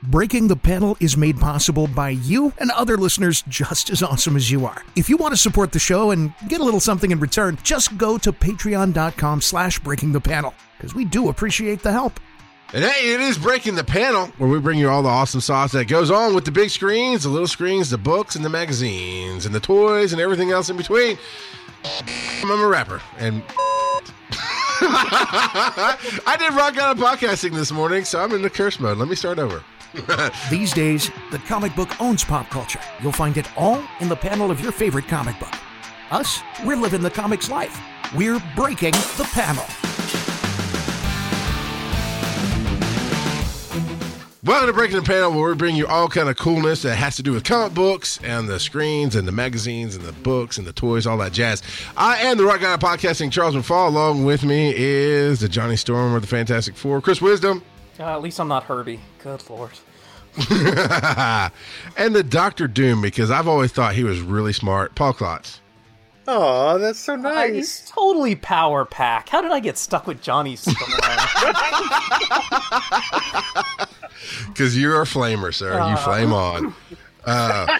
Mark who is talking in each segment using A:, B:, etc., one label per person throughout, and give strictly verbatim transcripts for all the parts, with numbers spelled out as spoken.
A: Breaking the Panel is made possible by you and other listeners just as awesome as you are. If you want to support the show and get a little something in return, just go to patreon.com slash breaking the panel, because we do appreciate the help.
B: And hey, it is Breaking the Panel, where we bring you all the awesome sauce that goes on with the big screens, the little screens, the books, and the magazines, and the toys, and everything else in between. I'm a rapper, and I did rock out of podcasting this morning, so I'm in the curse mode. Let me start over.
A: These days, the comic book owns pop culture. You'll find it all in the panel of your favorite comic book. Us, we're living the comics life. We're breaking the panel.
B: Welcome to Breaking the Panel, where we bring you all kind of coolness that has to do with comic books and the screens and the magazines and the books and the toys, all that jazz. I am the Rock Guy of Podcasting, Charles McFall. Along with me is the Johnny Storm of the Fantastic Four, Chris Wisdom.
C: Uh, at least I'm not Herbie. Good Lord.
B: And the Doctor Doom, because I've always thought he was really smart, Paul Klotz.
D: Oh, that's so nice.
C: Uh, he's totally power pack. How did I get stuck with Johnny Storm?
B: Because you're a flamer, sir. Uh, you flame on. Uh,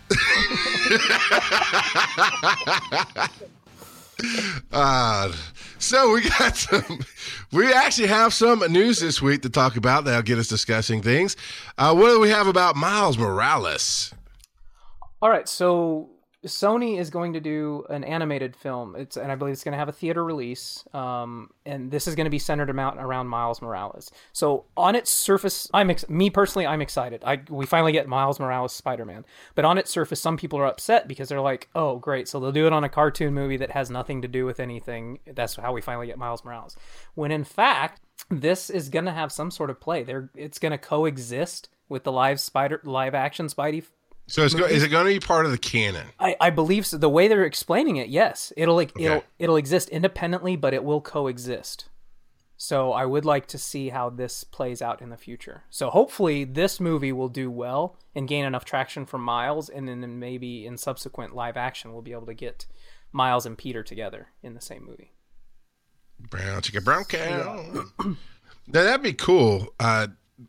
B: uh, so we got some, we actually have some news this week to talk about that'll get us discussing things. Uh, what do we have about Miles Morales?
C: All right, so Sony is going to do an animated film. It's and I believe it's going to have a theater release. Um, and this is going to be centered around, around Miles Morales. So on its surface, I'm ex- me personally, I'm excited. I we finally get Miles Morales Spider-Man. But on its surface, some people are upset because they're like, "Oh, great! So they'll do it on a cartoon movie that has nothing to do with anything. That's how we finally get Miles Morales." When in fact, this is going to have some sort of play. They're it's going to coexist with the live Spider live action Spidey.
B: So it's go, is it going to be part of the canon?
C: I, I believe so. The way they're explaining it, yes, it'll like
B: Okay.
C: it'll it'll exist independently, but it will coexist. So I would like to see how this plays out in the future. So hopefully this movie will do well and gain enough traction from Miles, and then maybe in subsequent live action we'll be able to get Miles and Peter together in the same movie.
B: Brown chicken, brown cow. Now that'd be cool. Uh,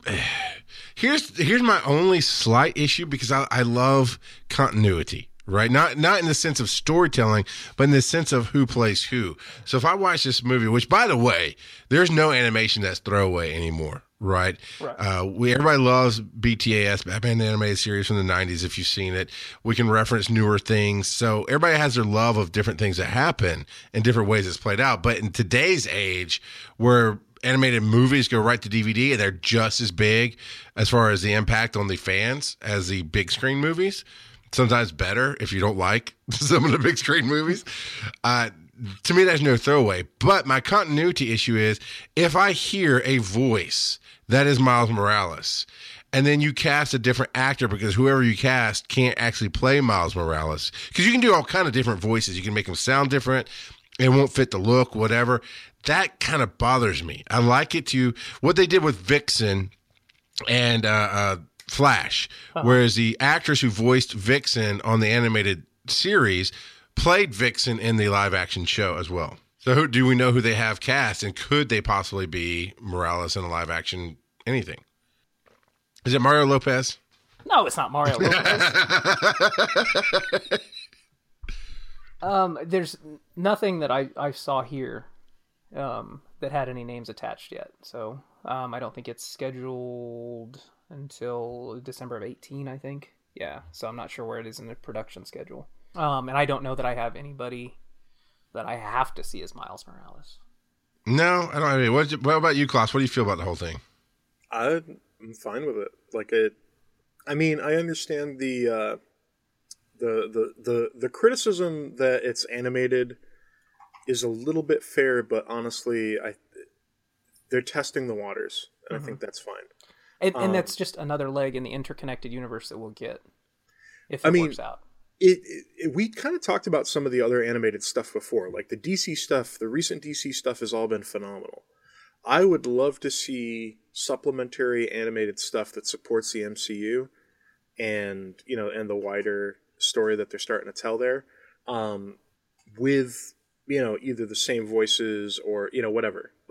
B: Here's here's my only slight issue, because I, I love continuity, right? Not not in the sense of storytelling, but in the sense of who plays who. So if I watch this movie, which by the way, there's no animation that's throwaway anymore, right?
C: Right.
B: Uh, we everybody loves B T A S, Batman the Animated Series from the nineties. If you've seen it, we can reference newer things. So everybody has their love of different things that happen and different ways it's played out. But in today's age, where animated movies go right to D V D and they're just as big as far as the impact on the fans as the big screen movies. Sometimes better if you don't like some of the big screen movies. Uh, to me, there's no throwaway. But my continuity issue is if I hear a voice that is Miles Morales, and then you cast a different actor because whoever you cast can't actually play Miles Morales. Because you can do all kind of different voices. You can make them sound different. It won't fit the look, whatever. That kind of bothers me. I like it to what they did with Vixen and uh, uh, Flash, uh-huh. Whereas the actress who voiced Vixen on the animated series played Vixen in the live action show as well. So who, do we know who they have cast, and could they possibly be Morales in a live action anything? Is it Mario Lopez?
C: No, it's not Mario Lopez. um, there's nothing that I, I saw here Um, that had any names attached yet. So um, I don't think it's scheduled until December of eighteen, I think. Yeah, so I'm not sure where it is in the production schedule. Um, and I don't know that I have anybody that I have to see as Miles Morales.
B: No, I don't have any. What, what about you, Klaus? What do you feel about the whole thing?
D: I'm fine with it. Like it, I mean, I understand the, uh, the, the, the, the criticism that it's animated is a little bit fair, but honestly, I they're testing the waters, and mm-hmm. I think that's fine.
C: And, and
D: um,
C: that's just another leg in the interconnected universe that we'll get if it
D: I mean,
C: works out.
D: It, it, we kind of talked about some of the other animated stuff before, like the D C stuff. The recent D C stuff has all been phenomenal. I would love to see supplementary animated stuff that supports the M C U, and you know, and the wider story that they're starting to tell there, um, with you know either the same voices or you know whatever. Like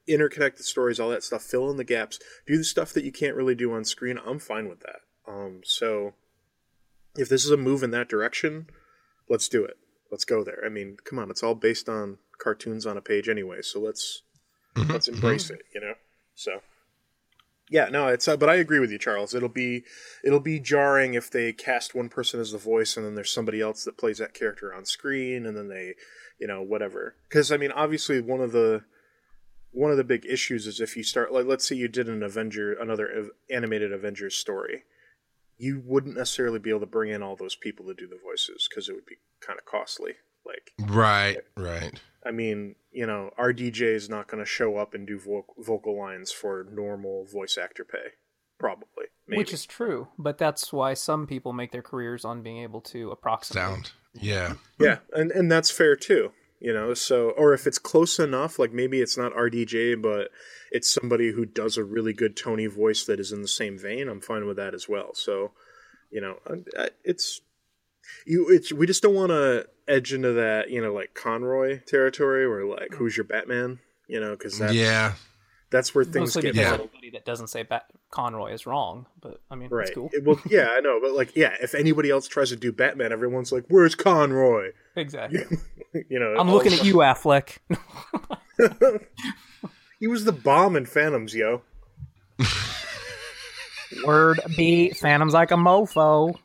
D: interconnected stories, all that stuff, fill in the gaps, do the stuff that you can't really do on screen. I'm fine with that. Um, so if this is a move in that direction, let's do it. Let's go there. I mean, come on, it's all based on cartoons on a page anyway, so let's mm-hmm. let's embrace it, you know? So yeah, no, it's uh, but I agree with you, Charles. It'll be it'll be jarring if they cast one person as the voice and then there's somebody else that plays that character on screen and then they, you know, whatever. Cuz I mean, obviously one of the one of the big issues is if you start like let's say you did an Avenger another animated Avengers story. You wouldn't necessarily be able to bring in all those people to do the voices because it would be kind of costly. Like,
B: right, right.
D: I mean, you know, our D J is not going to show up and do vo- vocal lines for normal voice actor pay, probably. Maybe.
C: Which is true, but that's why some people make their careers on being able to approximate
B: sound. Yeah,
D: yeah, and and that's fair too. You know, so or if it's close enough, like maybe it's not R D J, but it's somebody who does a really good Tony voice that is in the same vein. I'm fine with that as well. So, you know, it's you. It's we just don't want to edge into that, you know, like Conroy territory, where like who's your Batman, you know, because that's
B: yeah,
D: that's where things
C: Mostly
D: get.
C: Because
B: yeah.
C: anybody that doesn't say Bat- Conroy is wrong, but I mean,
D: right.
C: it's cool.
D: It, well, yeah, I know, but like, yeah, if anybody else tries to do Batman, everyone's like, "Where's Conroy?"
C: Exactly.
D: You know,
C: I'm looking at you, Affleck.
D: He was the bomb in Phantoms, yo.
C: Word B, Phantom's like a mofo.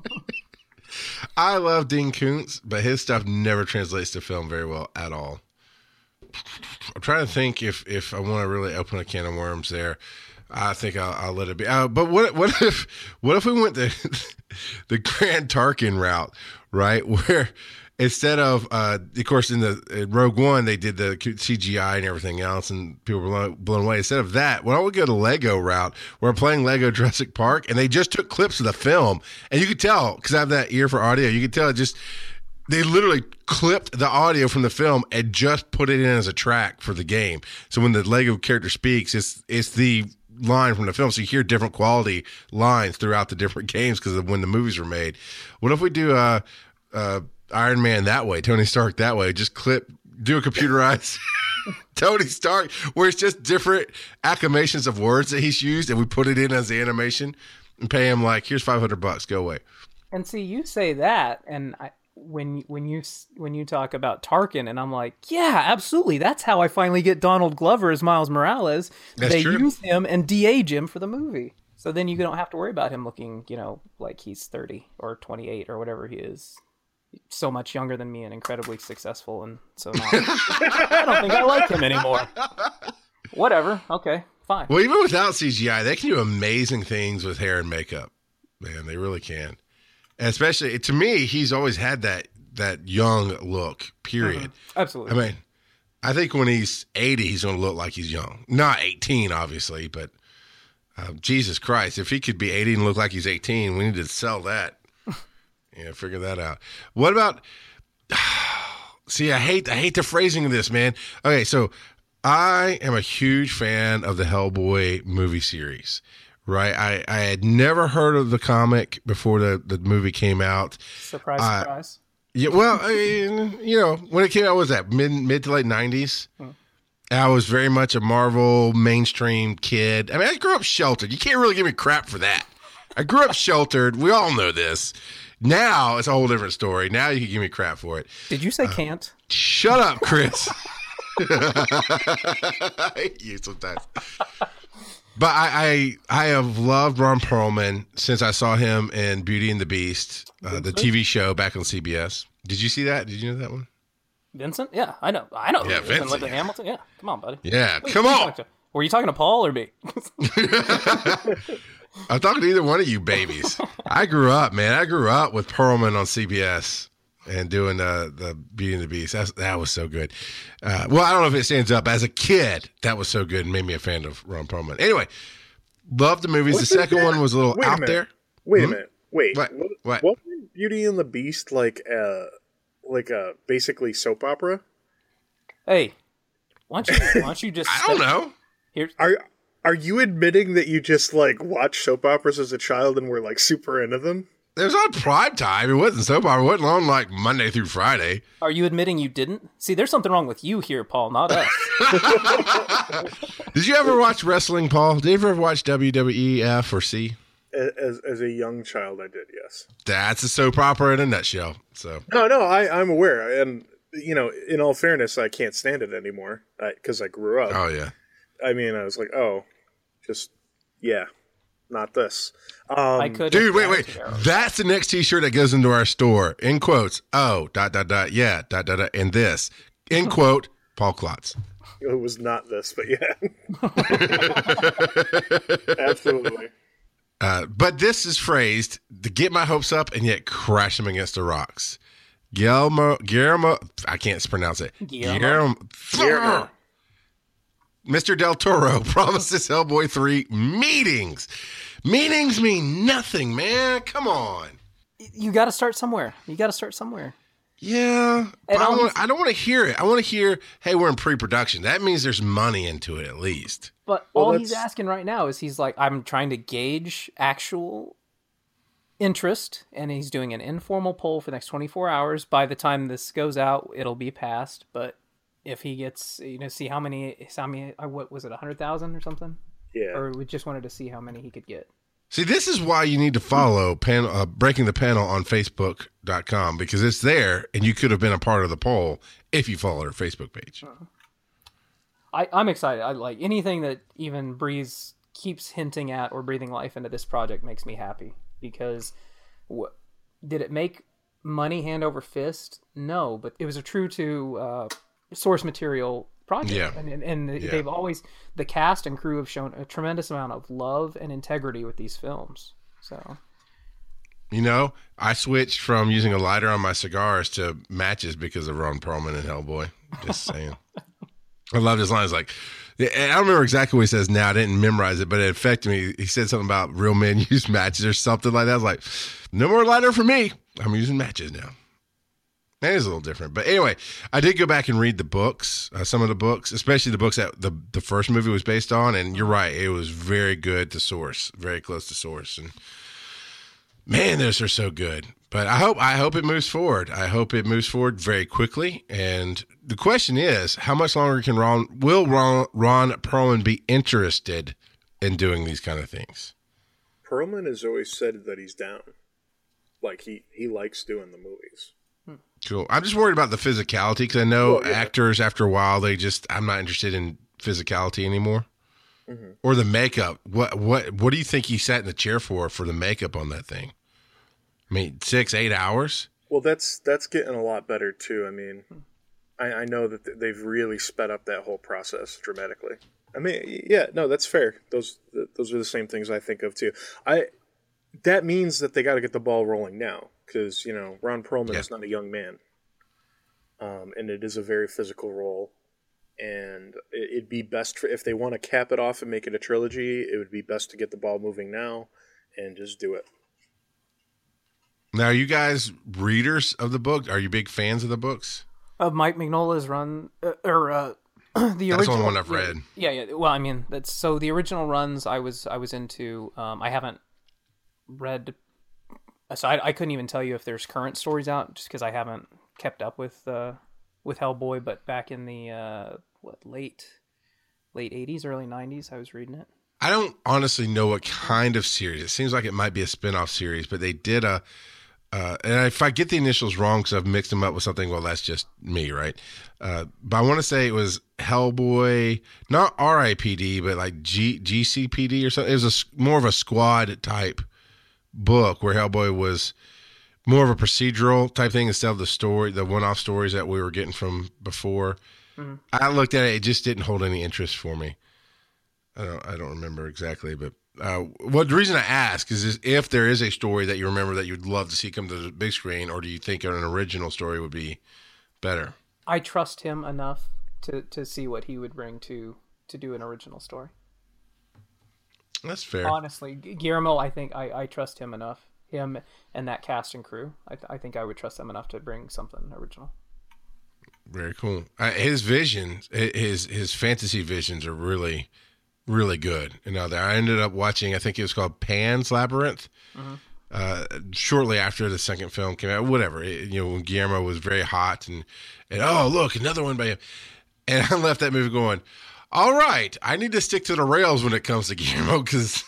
B: I love Dean Koontz, but his stuff never translates to film very well at all. I'm trying to think if, if I want to really open a can of worms there. I think I'll, I'll let it be. Uh, but what what if what if we went the the Grand Tarkin route, right? Where instead of, uh, of course, in the in Rogue One, they did the C G I and everything else, and people were blown, blown away. Instead of that, why don't we go the Lego route? We're playing Lego Jurassic Park, and they just took clips of the film, and you could tell, because I have that ear for audio, you could tell it just, they literally clipped the audio from the film and just put it in as a track for the game. So when the Lego character speaks, it's it's the line from the film, so you hear different quality lines throughout the different games because of when the movies were made. What if we do uh, uh, Iron Man that way, Tony Stark that way, just clip, do a computerized Tony Stark where it's just different acclamations of words that he's used and we put it in as the animation and pay him like, here's five hundred bucks, go away.
C: And see, you say that, and I, when when you when you talk about Tarkin, and I'm like, yeah, absolutely, that's how I finally get Donald Glover as Miles Morales.
B: That's
C: they
B: true.
C: use him and de-age him for the movie, so then you don't have to worry about him looking, you know, like he's thirty or twenty-eight or whatever he is. So much younger than me and incredibly successful, and so now I don't think I like him anymore. Whatever, okay, fine.
B: Well, even without C G I, they can do amazing things with hair and makeup. Man, they really can. And especially, to me, he's always had that that young look, period.
C: Mm-hmm. Absolutely.
B: I mean, I think when he's eighty, he's going to look like he's young. Not eighteen, obviously, but uh, Jesus Christ, if he could be eighty and look like he's eighteen, we need to sell that. Yeah, figure that out. What about, see, I hate I hate the phrasing of this, man. Okay, so I am a huge fan of the Hellboy movie series. Right, I, I had never heard of the comic before the, the movie came out.
C: Surprise,
B: uh,
C: surprise.
B: Yeah, well, I mean, you know, when it came out, what was that mid mid to late nineties? Hmm. I was very much a Marvel mainstream kid. I mean, I grew up sheltered. You can't really give me crap for that. I grew up sheltered. We all know this. Now it's a whole different story. Now you can give me crap for it.
C: Did you say
B: uh,
C: can't?
B: Shut up, Chris. I hate you sometimes. But I, I I have loved Ron Perlman since I saw him in Beauty and the Beast, uh, the T V show back on C B S. Did you see that? Did you know that one?
C: Vincent? Yeah, I know. I know.
B: Yeah, Vincent.
C: Lived in Hamilton. Yeah, come on, buddy.
B: Yeah,
C: Who,
B: come
C: who
B: on.
C: you Were you talking to Paul or me?
B: I'm talking to either one of you babies. I grew up, man. I grew up with Perlman on C B S and doing the the Beauty and the Beast. That's, that was so good. Uh, well, I don't know if it stands up. As a kid, that was so good and made me a fan of Ron Perlman. Anyway, loved the movies.
D: What's
B: the second
D: that?
B: one was a little
D: Wait a
B: out
D: minute.
B: there.
D: Wait
B: Hmm?
D: a minute. Wait.
B: What?
D: What?
B: What?
D: Wasn't Beauty and the Beast like a like a basically soap opera?
C: Hey, why don't you? Why don't you just?
B: I don't know.
C: Here's
D: Are Are you admitting that you just like watched soap operas as a child and were like super into them?
B: It was on prime time. It wasn't soap opera. It wasn't on like Monday through Friday.
C: Are you admitting you didn't? See, there's something wrong with you here, Paul, not us.
B: Did you ever watch wrestling, Paul? Did you ever watch W W E F or C?
D: As as a young child, I did, yes.
B: That's a soap opera in a nutshell. So
D: no, no, I, I'm aware, and you know, in all fairness, I can't stand it anymore because I, I grew up.
B: Oh yeah.
D: I mean, I was like, oh, just yeah, not this. Um,
C: I could,
B: dude. Wait, wait. That's the next T-shirt that goes into our store. In quotes. Oh, dot dot dot. Yeah, dot dot dot. And this. In quote. Paul Klotz.
D: It was not this, but yeah, absolutely.
B: Uh, but this is phrased to get my hopes up and yet crash them against the rocks. Guillermo, Guillermo, I can't pronounce it.
C: Guillermo.
B: Guillermo,
D: Guillermo.
B: Mister Del Toro promises Hellboy three meetings. Meetings mean nothing, man. Come on.
C: You got to start somewhere. You got to start somewhere.
B: Yeah, but
C: And
B: I,
C: I'll-
B: want, I don't want to hear it. I want to hear, hey, we're in pre-production. That means there's money into it at least.
C: But
D: Well,
C: all he's
D: that's-
C: asking right now is he's like, I'm trying to gauge actual interest, and he's doing an informal poll for the next twenty-four hours. By the time this goes out, it'll be passed. But if he gets, you know, see how many, how many, uh, what was it, one hundred thousand or something?
D: Yeah.
C: Or we just wanted to see how many he could get.
B: See, this is why you need to follow pan, uh, Breaking the Panel on Facebook dot com because it's there and you could have been a part of the poll if you follow our Facebook page.
C: I, I'm excited. I like anything that even Breeze keeps hinting at or breathing life into this project makes me happy because what did it make money hand over fist? No, but it was a true to uh, source material project.
B: Yeah.
C: And, and, and
B: Yeah.
C: they've always, the cast and crew have shown a tremendous amount of love and integrity with these films. So,
B: You know, I switched from using a lighter on my cigars to matches because of Ron Perlman and Hellboy. Just saying. I love his lines. Like, and I don't remember exactly what he says now. I didn't memorize it, but it affected me. He said something about real men use matches or something like that. I was like, no more lighter for me. I'm using matches now. That is a little different. But anyway, I did go back and read the books, uh, some of the books, especially the books that the, the first movie was based on. And you're right. It was very good to source, very close to source. And man, those are so good. But I hope I hope it moves forward. I hope it moves forward very quickly. And the question is, how much longer can Ron will Ron, Ron Perlman be interested in doing these kind of things?
D: Perlman has always said that he's down. Like he, he likes doing the movies.
B: Cool. I'm just worried about the physicality because I know
D: Well, yeah.
B: actors after a while they just I'm not interested in physicality anymore. Mm-hmm. Or the makeup. What what what do you think he sat in the chair for for the makeup on that thing? I mean, six, eight hours?
D: Well, that's that's getting a lot better too. I mean, I, I know that th- they've really sped up that whole process dramatically. I mean, yeah, no, that's fair. Those th- those are the same things I think of too. I that means that they got to get the ball rolling now because you know Ron Perlman
B: Yeah.
D: is not a young man, um, and it is a very physical role. And it, it'd be best for, if they want to cap it off and make it a trilogy. It would be best to get the ball moving now and just do it.
B: Now, are you guys readers of the book? Are you big fans of the books?
C: of Mike Mignola's run, uh, or uh, the
B: That's the
C: original
B: only one I've
C: yeah,
B: read.
C: Yeah, yeah. Well, I mean, that's so the original runs I was I was into. Um, I haven't read, so I, I couldn't even tell you if there's current stories out, just because I haven't kept up with uh, with Hellboy. But back in the uh, what late late eighties, early nineties, I was reading it.
B: I don't honestly know what kind of series. It seems like it might be a spin-off series, but they did a, uh, and if I get the initials wrong because I've mixed them up with something, well, that's just me, right? Uh, but I want to say it was Hellboy, not R I P D, but like G, G C P D or something. It was a, s- more of a squad type book where Hellboy was more of a procedural type thing instead of the story, the one-off stories that we were getting from before.
C: Mm-hmm.
B: I looked at it; it just didn't hold any interest for me. I don't, I don't remember exactly, but uh, what the reason I ask is, is if there is a story that you remember that you'd love to see come to the big screen, or do you think an original story would be better?
C: I trust him enough to, to see what he would bring to to do an original story.
B: That's fair.
C: Honestly, Gu- Guillermo, I think I, I trust him enough. Him and that cast and crew. I, th- I think I would trust them enough to bring something original.
B: Very cool. Uh, his visions, his his fantasy visions are really, really good. You know, I ended up watching. I think it was called Pan's Labyrinth.
C: Mm-hmm.
B: uh, shortly after the second film came out, whatever, it, you know, when Guillermo was very hot and, and, oh, look, another one by him. And I left that movie going, all right, I need to stick to the rails when it comes to Guillermo, because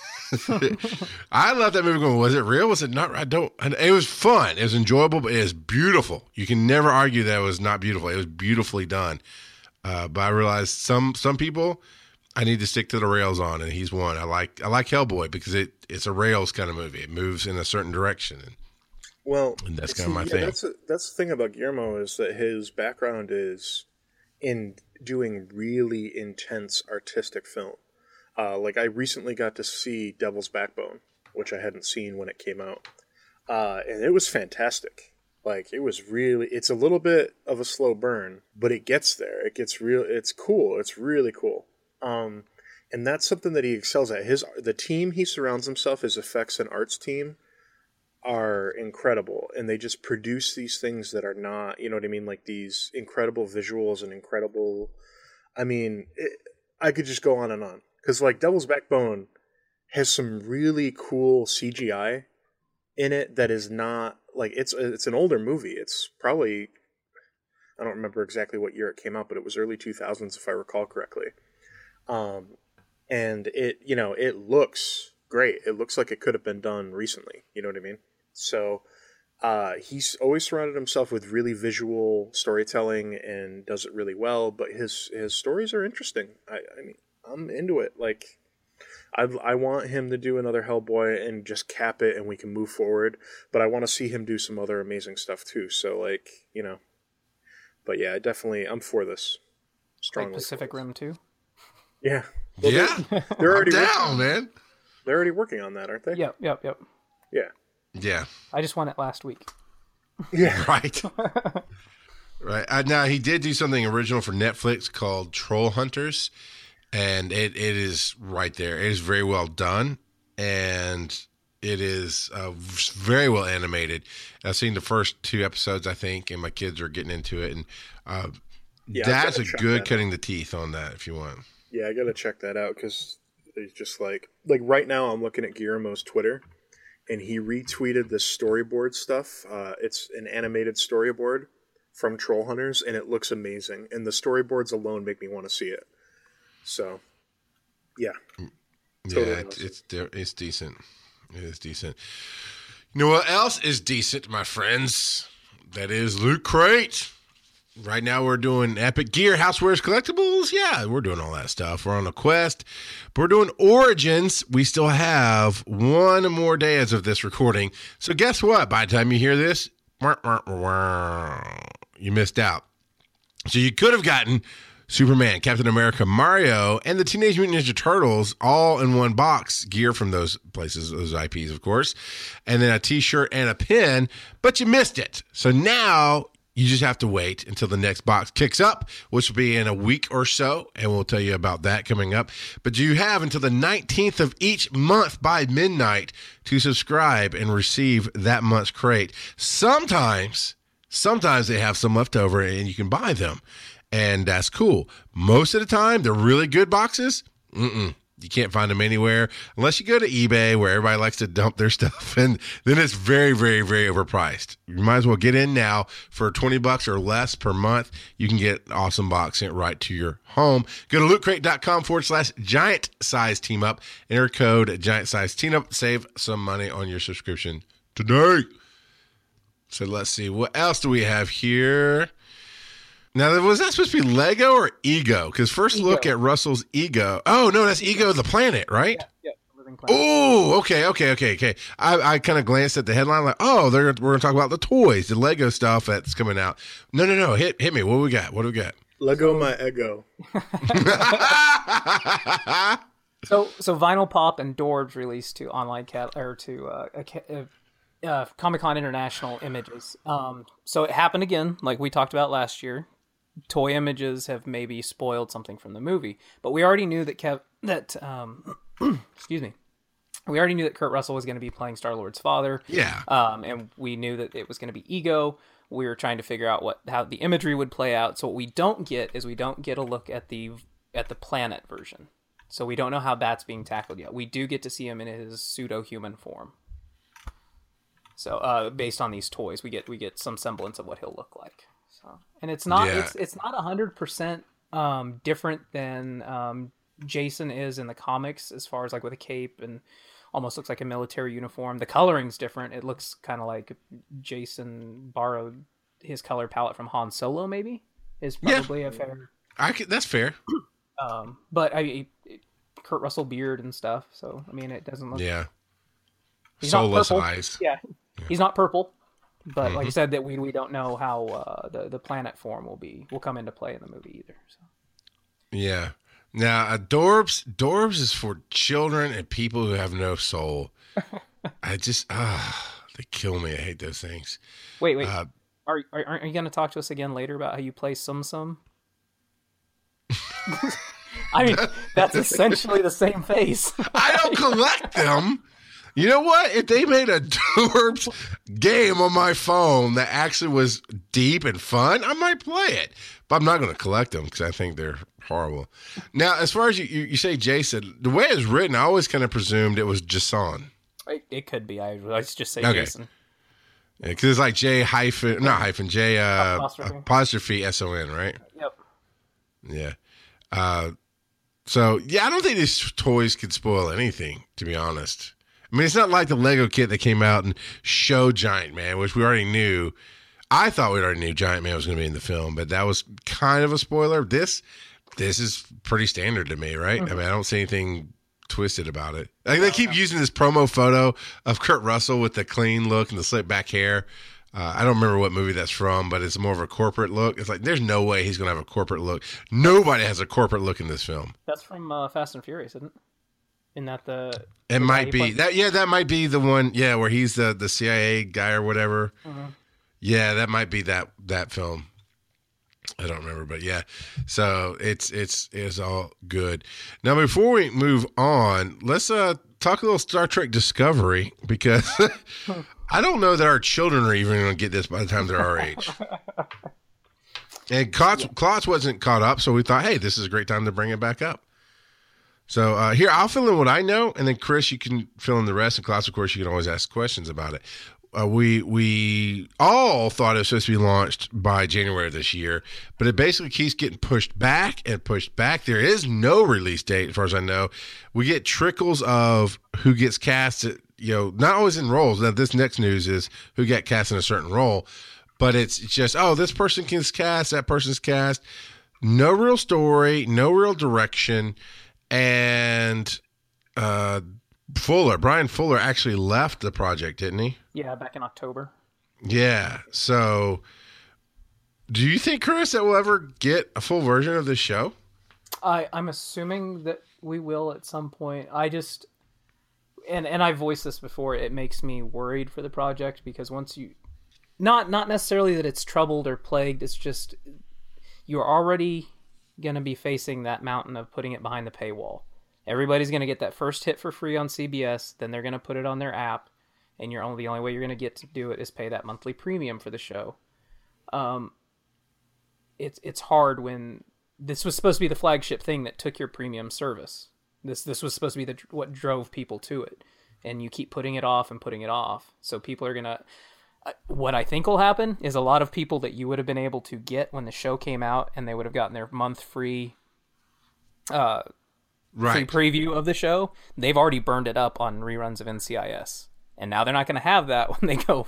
B: I left that movie going, was it real? Was it not? I don't, it was fun. It was enjoyable, but it is beautiful. You can never argue that it was not beautiful. It was beautifully done. Uh, but I realized some, some people I need to stick to the rails on, and he's one. I like, I like Hellboy because it, it's a rails kind of movie. It moves in a certain direction. And,
D: well,
B: and that's
D: see,
B: kind of my
D: yeah,
B: thing.
D: That's, a, that's the thing about Guillermo is that his background is in doing really intense artistic film. Uh, like I recently got to see Devil's Backbone, which I hadn't seen when it came out. Uh, and it was fantastic. Like it was really, it's a little bit of a slow burn, but it gets there. It gets real. It's cool. It's really cool. Um, and that's something that he excels at. His, the team he surrounds himself, his effects and arts team, are incredible, and they just produce these things that are not, you know what I mean, like these incredible visuals and incredible, I mean, it, I could just go on and on, because like Devil's Backbone has some really cool C G I in it that is not, like, it's it's an older movie. It's probably, I don't remember exactly what year it came out, but it was early two thousands if I recall correctly. Um, and it, you know, it looks great. It looks like it could have been done recently, you know what I mean? So uh, he's always surrounded himself with really visual storytelling and does it really well. But his his stories are interesting. I, I mean, I'm into it. Like, I I want him to do another Hellboy and just cap it, and we can move forward. But I want to see him do some other amazing stuff too. So like, you know. But yeah, I definitely I'm for this. Strongly.
C: Like Pacific Rim too.
D: Yeah. Well,
B: yeah.
D: They're, they're already
B: I'm
D: working,
B: down, man.
D: They're already working on that, aren't they?
C: Yep, yep, yep.
D: Yeah.
B: Yeah.
C: I just won it last week.
D: Yeah.
B: Right. Right. Uh, now, he did do something original for Netflix called Troll Hunters, and it, it is right there. It is very well done, and it is uh, very well animated. I've seen the first two episodes, I think, and my kids are getting into it, and uh,
D: Yeah,
B: that's a
D: I've gotta check
B: good
D: that
B: cutting
D: out.
B: the teeth on that if you want.
D: Yeah, I gotta check that out because it's just like like right now I'm looking at Guillermo's Twitter, and he retweeted this storyboard stuff. Uh, it's an animated storyboard from Troll Hunters, and it looks amazing. And the storyboards alone make me want to see it. So, yeah, Totally
B: yeah, it's
D: awesome.
B: it's de- it's decent. It is decent. You know what else is decent, my friends? That is Loot Crate. Right now we're doing Epic Gear, Housewares, Collectibles. Yeah, we're doing all that stuff. We're on a quest. But we're doing Origins. We still have one more day as of this recording. So guess what? By the time you hear this, you missed out. So you could have gotten Superman, Captain America, Mario, and the Teenage Mutant Ninja Turtles all in one box. Gear from those places, those I Ps, of course. And then a t-shirt and a pin, but you missed it. So now you just have to wait until the next box kicks up, which will be in a week or so, and we'll tell you about that coming up. But you have until the nineteenth of each month by midnight to subscribe and receive that month's crate. Sometimes, sometimes they have some left over and you can buy them, and that's cool. Most of the time, they're really good boxes. Mm-mm. You can't find them anywhere unless you go to eBay where everybody likes to dump their stuff, and then it's very, very, very overpriced. You might as well get in now for twenty bucks or less per month. You can get an awesome box sent right to your home. Go to lootcrate.com forward slash giant size team up. Enter code giant size team up. Save some money on your subscription today. So let's see. What else do we have here? Now, was that supposed to be Lego or Ego? Because first
C: Ego.
B: look at Russell's Ego. Oh, no, that's Ego the planet, right?
C: Yeah, yeah, living planet.
B: Oh, okay, okay, okay, okay. I, I kind of glanced at the headline like, oh, they're, we're going to talk about the toys, the Lego stuff that's coming out. No, no, no. Hit hit me. What do we got? What do we got?
D: Lego my ego.
C: So, so Vinyl Pop and Dorbs released to online cat or to uh, a ca- uh, uh, Comic Con International Images. Um, so it happened again, like we talked about last year. Toy images have maybe spoiled something from the movie, but we already knew that Kev that um, excuse me, we already knew that Kurt Russell was going to be playing Star-Lord's father.
B: Yeah.
C: Um, and we knew that it was going to be Ego. We were trying to figure out what how the imagery would play out. So what we don't get is we don't get a look at the at the planet version. So we don't know how that's being tackled yet. We do get to see him in his pseudo-human form. So uh, based on these toys, we get we get some semblance of what he'll look like. So and it's not
B: Yeah.
C: it's it's not a hundred percent um different than um Jason is in the comics, as far as like with a cape and almost looks like a military uniform. The coloring's different. It looks kind of like Jason borrowed his color palette from Han Solo, maybe, is probably
B: Yeah.
C: a fair.
B: I could, that's fair.
C: Um, but I mean, Kurt Russell beard and stuff. So I mean, it doesn't look.
B: Yeah.
C: He's not
B: Soulless
C: purple.
B: eyes.
C: Yeah, he's not purple. But
B: Mm-hmm.
C: like I said, that we we don't know how uh, the the planet form will be will come into play in the movie either. So.
B: Yeah. Now, uh, Dorbs, Dorbs is for children and people who have no soul. I just, ah, they kill me. I hate those things.
C: Wait, wait.
B: Uh,
C: are, are are you going to talk to us again later about how you play Sum Sum? I mean, that's essentially the same face.
B: I don't collect them. You know what? If they made a Dorbs game on my phone that actually was deep and fun, I might play it. But I'm not going to collect them because I think they're horrible. Now, as far as you, you, you say Jason, the way it's written, I always kind of presumed it was Jason.
C: It, it could be. I, I just say
B: Okay.
C: Jason.
B: Because yeah, it's like J hyphen, not hyphen, J uh,
C: Apostrophe.
B: apostrophe S O N, right?
C: Yep.
B: Yeah. Uh, so, yeah, I don't think these toys could spoil anything, to be honest. I mean, it's not like the Lego kit that came out and showed Giant Man, which we already knew. I thought we already knew Giant Man was going to be in the film, but that was kind of a spoiler. This this is pretty standard to me, right? Mm-hmm. I mean, I don't see anything twisted about it. Like, they keep using this promo photo of Kurt Russell with the clean look and the slick back hair. Uh, I don't remember what movie that's from, but it's more of a corporate look. It's like, there's no way he's going to have a corporate look. Nobody has a corporate look in this film.
C: That's from uh, Fast and Furious, isn't it? Isn't that the...
B: It
C: the
B: might be.
C: plays?
B: that. Yeah, that might be the one, yeah, where he's the, the C I A guy or whatever.
C: Mm-hmm.
B: Yeah, that might be that that film. I don't remember, but yeah. So it's it's it's all good. Now, before we move on, let's uh talk a little Star Trek Discovery, because I don't know that our children are even going to get this by the time they're our age. And Klotz, Klotz wasn't caught up, so we thought, hey, this is a great time to bring it back up. So uh, here, I'll fill in what I know, and then Chris, you can fill in the rest. And Klotz, of course, you can always ask questions about it. Uh, we we all thought it was supposed to be launched by January of this year, but it basically keeps getting pushed back and pushed back. There is no release date, as far as I know. We get trickles of who gets cast, at, you know, not always in roles. Now, this next news is who got cast in a certain role, but it's just, oh, this person gets cast, that person's cast. No real story, no real direction, and uh, Fuller, Brian Fuller actually left the project, didn't he?
C: Yeah, back in October.
B: Yeah. So, do you think, Chris, that we'll ever get a full version of this show?
C: I, I'm assuming that we will at some point. I just, and and I voiced this before, it makes me worried for the project, because once you, not not necessarily that it's troubled or plagued, it's just you're already going to be facing that mountain of putting it behind the paywall. Everybody's going to get that first hit for free on C B S, then they're going to put it on their app, and you're only the only way you're going to get to do it is pay that monthly premium for the show. Um, it's it's hard when this was supposed to be the flagship thing that took your premium service. This this was supposed to be the what drove people to it, and you keep putting it off and putting it off. So people are gonna. Uh, what I think will happen is a lot of people that you would have been able to get when the show came out, and they would have gotten their month free. Uh,
B: Right.
C: Free preview of the show, they've already burned it up on reruns of N C I S, and now they're not going to have that when they go.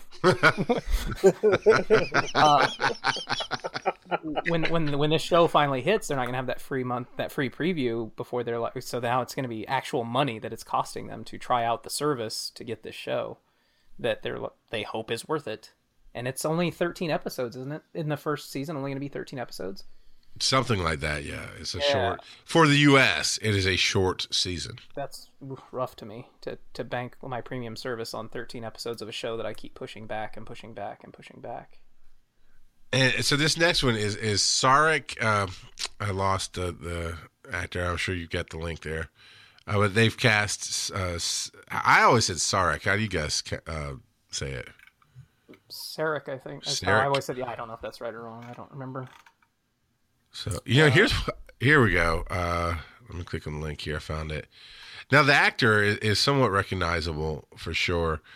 C: uh, when when when this show finally hits, they're not going to have that free month, that free preview before they're like. So now it's going to be actual money that it's costing them to try out the service to get this show, that they're they hope is worth it, and it's only thirteen episodes, isn't it? In the first season, only going to be thirteen episodes.
B: Something like that, yeah. It's a
C: Yeah.
B: short. For the U S, it is a short season.
C: That's rough to me, to, to bank my premium service on thirteen episodes of a show that I keep pushing back and pushing back and pushing back.
B: And so this next one is is Sarek. Uh, I lost uh, the actor. I'm sure you got the link there. Uh, but they've cast. Uh, I always said Sarek. How do you guys uh, say it?
C: Sarek, I think.
B: Sarek.
C: I always said, yeah, I don't know if that's right or wrong. I don't remember.
B: So, you know, here's here we go. Uh, let me click on the link here. I found it. Now, the actor is, is somewhat recognizable for sure.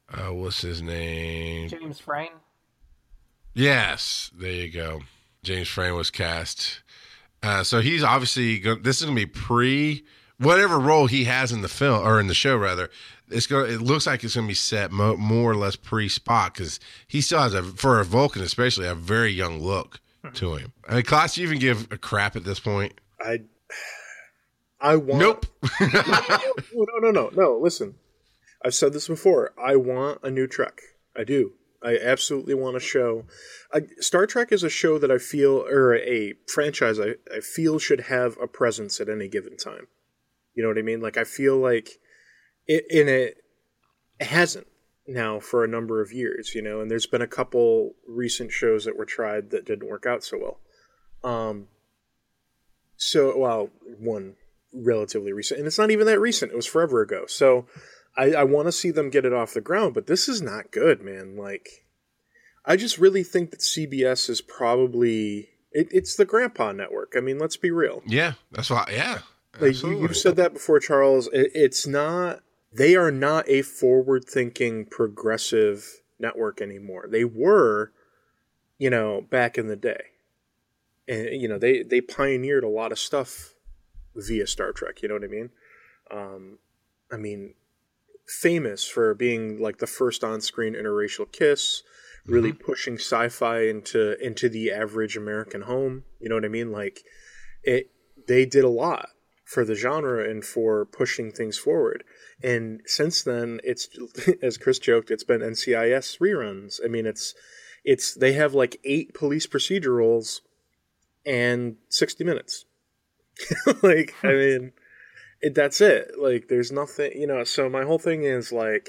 B: Uh, what's his name?
C: James Frain.
B: Yes, there you go. James Frain was cast. Uh, so he's obviously go- this is gonna be pre whatever role he has in the film or in the show rather. It's going. It looks like it's gonna be set mo- more or less pre Spock because he still has a for a Vulcan especially a very young look to him. I mean, Klaus, do you even give a crap at this point?
D: I I want.
B: Nope.
D: no, no, no, no, no. Listen, I've said this before. I want a new Trek. I do. I absolutely want a show. I, Star Trek is a show that I feel, or a franchise I, I feel should have a presence at any given time. You know what I mean? Like, I feel like it, in it, it hasn't now for a number of years, you know, and there's been a couple recent shows that were tried that didn't work out so well. Um, so, well, one relatively recent, and it's not even that recent. It was forever ago. So, I, I want to see them get it off the ground, but this is not good, man. Like, I just really think that C B S is probably it, it's the grandpa network. I mean, let's be real.
B: Yeah, that's why. Yeah,
D: like you, you said that before, Charles. It, it's not. They are not a forward-thinking, progressive network anymore. They were, you know, back in the day, and you know they they pioneered a lot of stuff via Star Trek. You know what I mean? Um, I mean. Famous for being like the first on-screen interracial kiss, really mm-hmm. pushing sci-fi into into the average American home. You know what I mean? Like it, they did a lot for the genre and for pushing things forward. And since then, it's as Chris joked, it's been N C I S reruns. I mean, it's it's they have like eight police procedurals and sixty minutes. Like, I mean. It, that's it. Like, there's nothing, you know, so my whole thing is, like,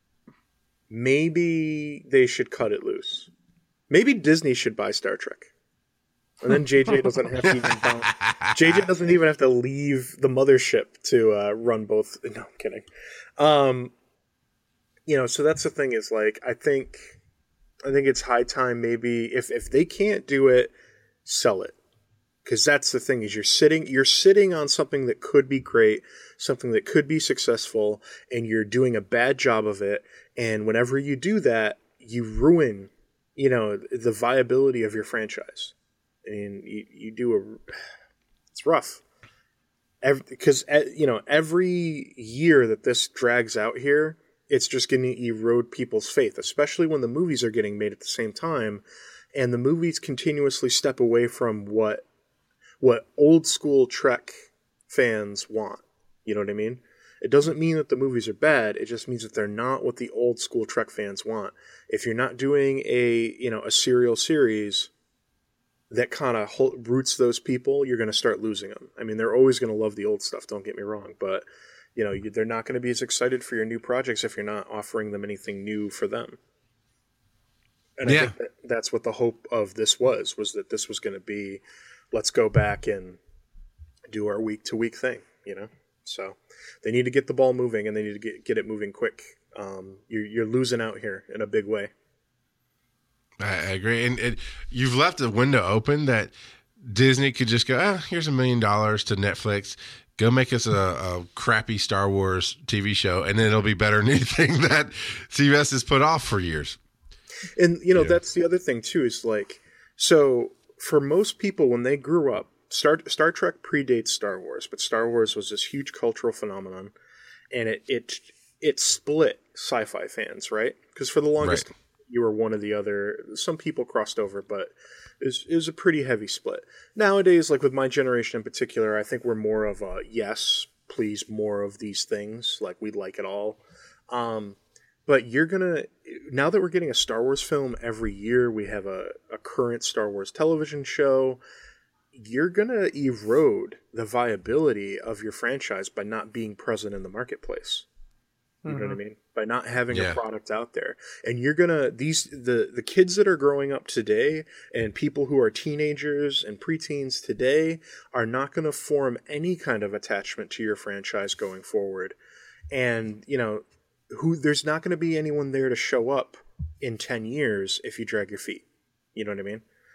D: maybe they should cut it loose. Maybe Disney should buy Star Trek. And then J J doesn't have to even buy, J J doesn't even have to leave the mothership to uh, run both. No, I'm kidding. Um, you know, so that's the thing is, like, I think, I think it's high time maybe, if, if they can't do it, sell it. Because that's the thing is you're sitting you're sitting on something that could be great, something that could be successful, and you're doing a bad job of it. And whenever you do that, you ruin, you know, the viability of your franchise. I mean, you, you do a, it's rough. Because, you know, every year that this drags out here, it's just going to erode people's faith, especially when the movies are getting made at the same time. And the movies continuously step away from what what old school Trek fans want. You know what I mean? It doesn't mean that the movies are bad. It just means that they're not what the old school Trek fans want. If you're not doing a, you know, a serial series that kind of roots those people, you're going to start losing them. I mean, they're always going to love the old stuff, don't get me wrong, but you know, they're not going to be as excited for your new projects if you're not offering them anything new for them. And I yeah. think that that's what the hope of this was, was that this was going to be, let's go back and do our week-to-week thing, you know? So they need to get the ball moving, and they need to get, get it moving quick. Um, you're, you're losing out here in a big way.
B: I agree. And it, you've left the window open that Disney could just go, ah, here's a million dollars to Netflix. Go make us a, a crappy Star Wars T V show, and then it'll be better than anything that C B S has put off for years.
D: And, you know, yeah. that's the other thing, too, is like, so for most people, when they grew up, Star, Star Trek predates Star Wars, but Star Wars was this huge cultural phenomenon, and it it, it split sci-fi fans, right? Because for the longest right. time, you were one or the other. Some people crossed over, but it was, it was a pretty heavy split. Nowadays, like with my generation in particular, I think we're more of a, yes, please, more of these things. Like, we like it all. Um, but you're going to, now that we're getting a Star Wars film every year, we have a, a current Star Wars television show, you're going to erode the viability of your franchise by not being present in the marketplace. You mm-hmm. know what I mean? By not having yeah. a product out there. And you're going to, these, the, the kids that are growing up today and people who are teenagers and preteens today are not going to form any kind of attachment to your franchise going forward. And, you know, who there's not going to be anyone there to show up in ten years if you drag your feet. You know what I mean?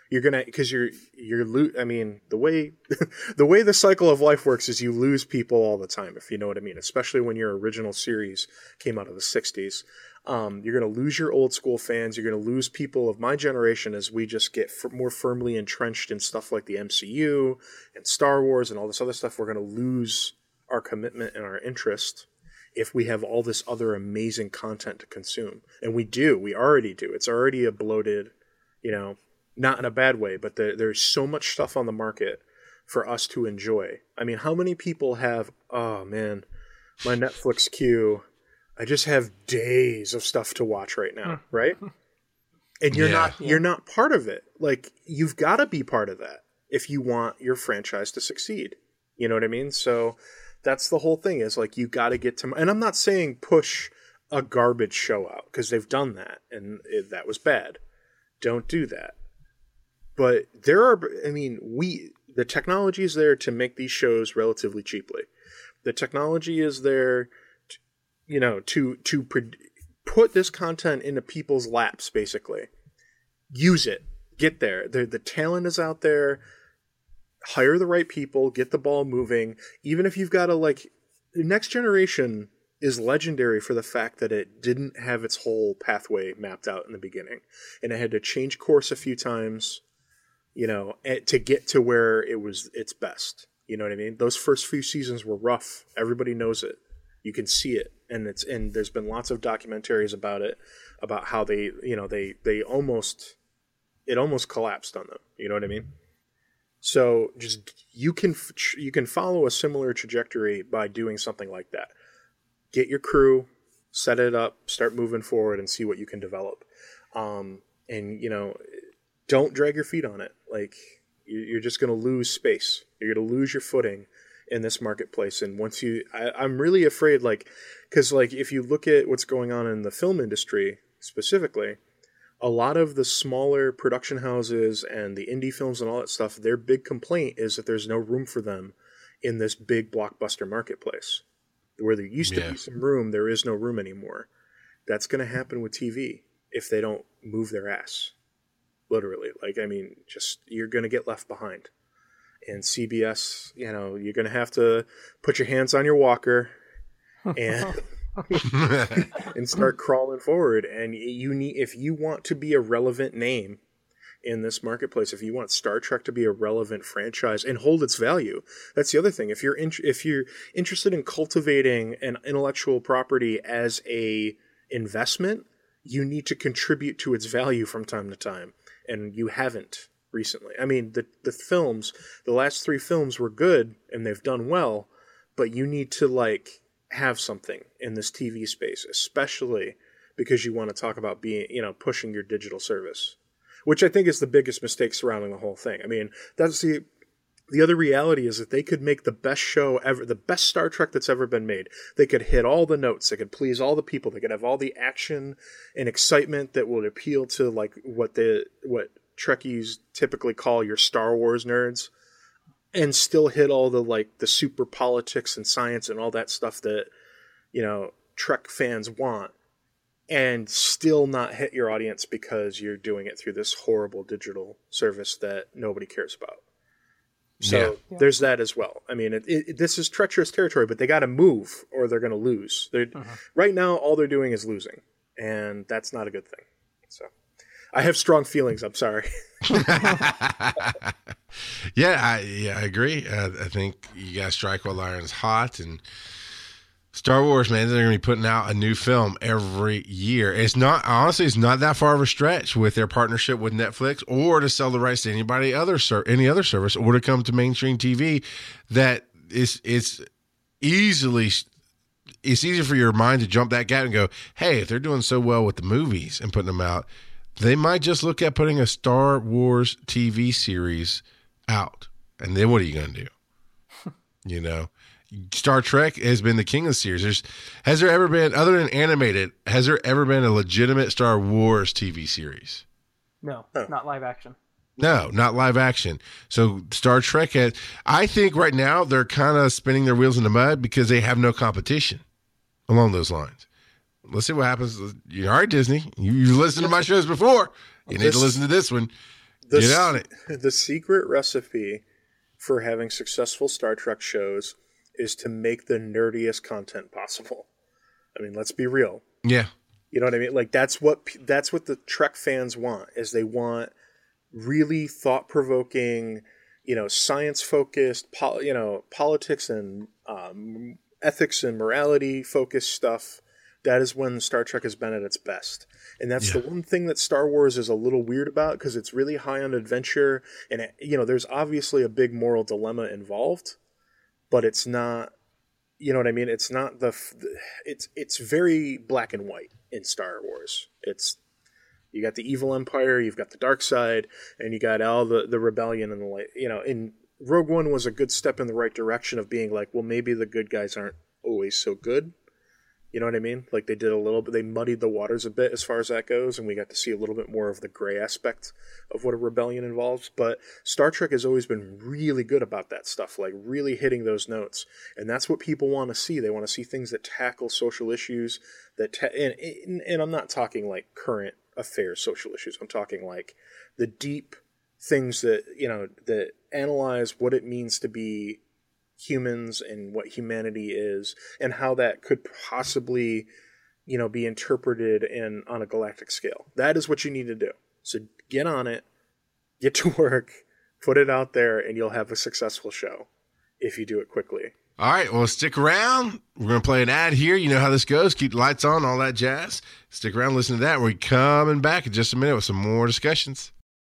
D: You're gonna because you're you're lo- I mean the way the way the cycle of life works is you lose people all the time, if you know what I mean. Especially when your original series came out of the sixties, um, you're gonna lose your old school fans. You're gonna lose people of my generation as we just get f- more firmly entrenched in stuff like the M C U and Star Wars and all this other stuff. We're gonna lose our commitment and our interest if we have all this other amazing content to consume, and we do. We already do. It's already a bloated, you know. Not in a bad way, but the, there's so much stuff on the market for us to enjoy. I mean, how many people have, oh man, my Netflix queue, I just have days of stuff to watch right now, right? And you're
B: yeah.
D: not
C: Yeah.
D: you're not part of it. Like, you've got to be part of that if you want your franchise to succeed. You know what I mean? So that's the whole thing, is like, you got to get to, and I'm not saying push a garbage show out, because they've done that and it, that was bad. Don't do that. But there are, I mean, we, the technology is there to make these shows relatively cheaply. The technology is there, to, you know, to, to pre- put this content into people's laps, basically. Use it. Get there. The, the talent is out there. Hire the right people. Get the ball moving. Even if you've got to, like, the Next Generation is legendary for the fact that it didn't have its whole pathway mapped out in the beginning. And it had to change course a few times, you know, to get to where it was its best. You know what I mean? Those first few seasons were rough. Everybody knows it. You can see it. And it's, and there's been lots of documentaries about it, about how they, you know, they, they almost, it almost collapsed on them. You know what I mean? So just, you can, you can follow a similar trajectory by doing something like that. Get your crew, set it up, start moving forward, and see what you can develop. Um, and, you know, don't drag your feet on it. Like, you're just going to lose space. You're going to lose your footing in this marketplace. And once you, I, I'm really afraid, like, because, like, if you look at what's going on in the film industry specifically, a lot of the smaller production houses and the indie films and all that stuff, their big complaint is that there's no room for them in this big blockbuster marketplace. Where there used to
B: yeah.
D: be some room, there is no room anymore. That's going to happen with T V if they don't move their ass. Literally. Like, I mean, just, you're going to get left behind. And C B S, you know, you're going to have to put your hands on your walker and and start crawling forward. And you need, if you want to be a relevant name in this marketplace, if you want Star Trek to be a relevant franchise and hold its value, that's the other thing. If you're in, if you're interested in cultivating an intellectual property as a investment, you need to contribute to its value from time to time, and you haven't recently. I mean, the the films, the last three films were good and they've done well, but you need to, like, have something in this T V space, especially because you want to talk about being, you know, pushing your digital service. Which I think is the biggest mistake surrounding the whole thing. I mean, that's the the other reality is that they could make the best show ever, the best Star Trek that's ever been made. They could hit all the notes. They could please all the people. They could have all the action and excitement that would appeal to, like, what the what Trekkies typically call your Star Wars nerds, and still hit all the, like, the super politics and science and all that stuff that, you know, Trek fans want. And still not hit your audience because you're doing it through this horrible digital service that nobody cares about. So
B: Yeah.
C: Yeah.
D: there's that as well. I mean, it, it, this is treacherous territory, but they got to move or they're going to lose. They're,
C: Uh-huh.
D: Right now, all they're doing is losing, and that's not a good thing. So I have strong feelings. I'm sorry.
B: yeah, I, yeah, I agree. Uh, I think you got to strike while the iron's hot, and Star Wars, man, they're going to be putting out a new film every year. It's not, honestly, it's not that far of a stretch with their partnership with Netflix, or to sell the rights to anybody other, any other service, or to come to mainstream T V. That it's it's easily it's easy for your mind to jump that gap and go, hey, if they're doing so well with the movies and putting them out, they might just look at putting a Star Wars T V series out. And then what are you going to do? You know? Star Trek has been the king of the series. There's, has there ever been, other than animated, has there ever been a legitimate Star Wars T V series?
C: No,
D: Oh.
C: not live action.
B: No, not live action. So Star Trek has, I think right now they're kind of spinning their wheels in the mud because they have no competition along those lines. Let's see what happens. You all right, Disney? You, you listened to my shows before. You need
D: This-
B: to listen to this one.
D: The,
B: Get on it.
D: The secret recipe for having successful Star Trek shows is to make the nerdiest content possible. I mean, let's be real.
B: Yeah.
D: You know what I mean? Like that's what that's what the Trek fans want. Is they want really thought-provoking, you know, science-focused, pol- you know, politics and um, ethics and morality-focused stuff. That is when Star Trek has been at its best. And that's yeah. the one thing that Star Wars is a little weird about, because it's really high on adventure. And, it, you know, there's obviously a big moral dilemma involved, but it's not, you know what I mean? It's not the, it's it's very black and white in Star Wars. It's, you got the evil empire, you've got the dark side, and you got all the, the rebellion and the light. You know, in Rogue One was a good step in the right direction of being like, well, maybe the good guys aren't always so good. You know what I mean? Like they did a little bit, they muddied the waters a bit as far as that goes, and we got to see a little bit more of the gray aspect of what a rebellion involves. But Star Trek has always been really good about that stuff, like really hitting those notes. And that's what people want to see. They want to see things that tackle social issues, that ta- and, and, and I'm not talking like current affairs social issues. I'm talking like the deep things that, you know, that analyze what it means to be humans and what humanity is and how that could possibly, you know, be interpreted in on a galactic scale. That is what you need to do. So get on it, get to work, put it out there, and you'll have a successful show if you do it quickly.
B: All right, well, stick around. We're going to play an ad here. You know how this goes. Keep the lights on, all that jazz. Stick around, listen to that. We're coming back in just a minute with some more discussions.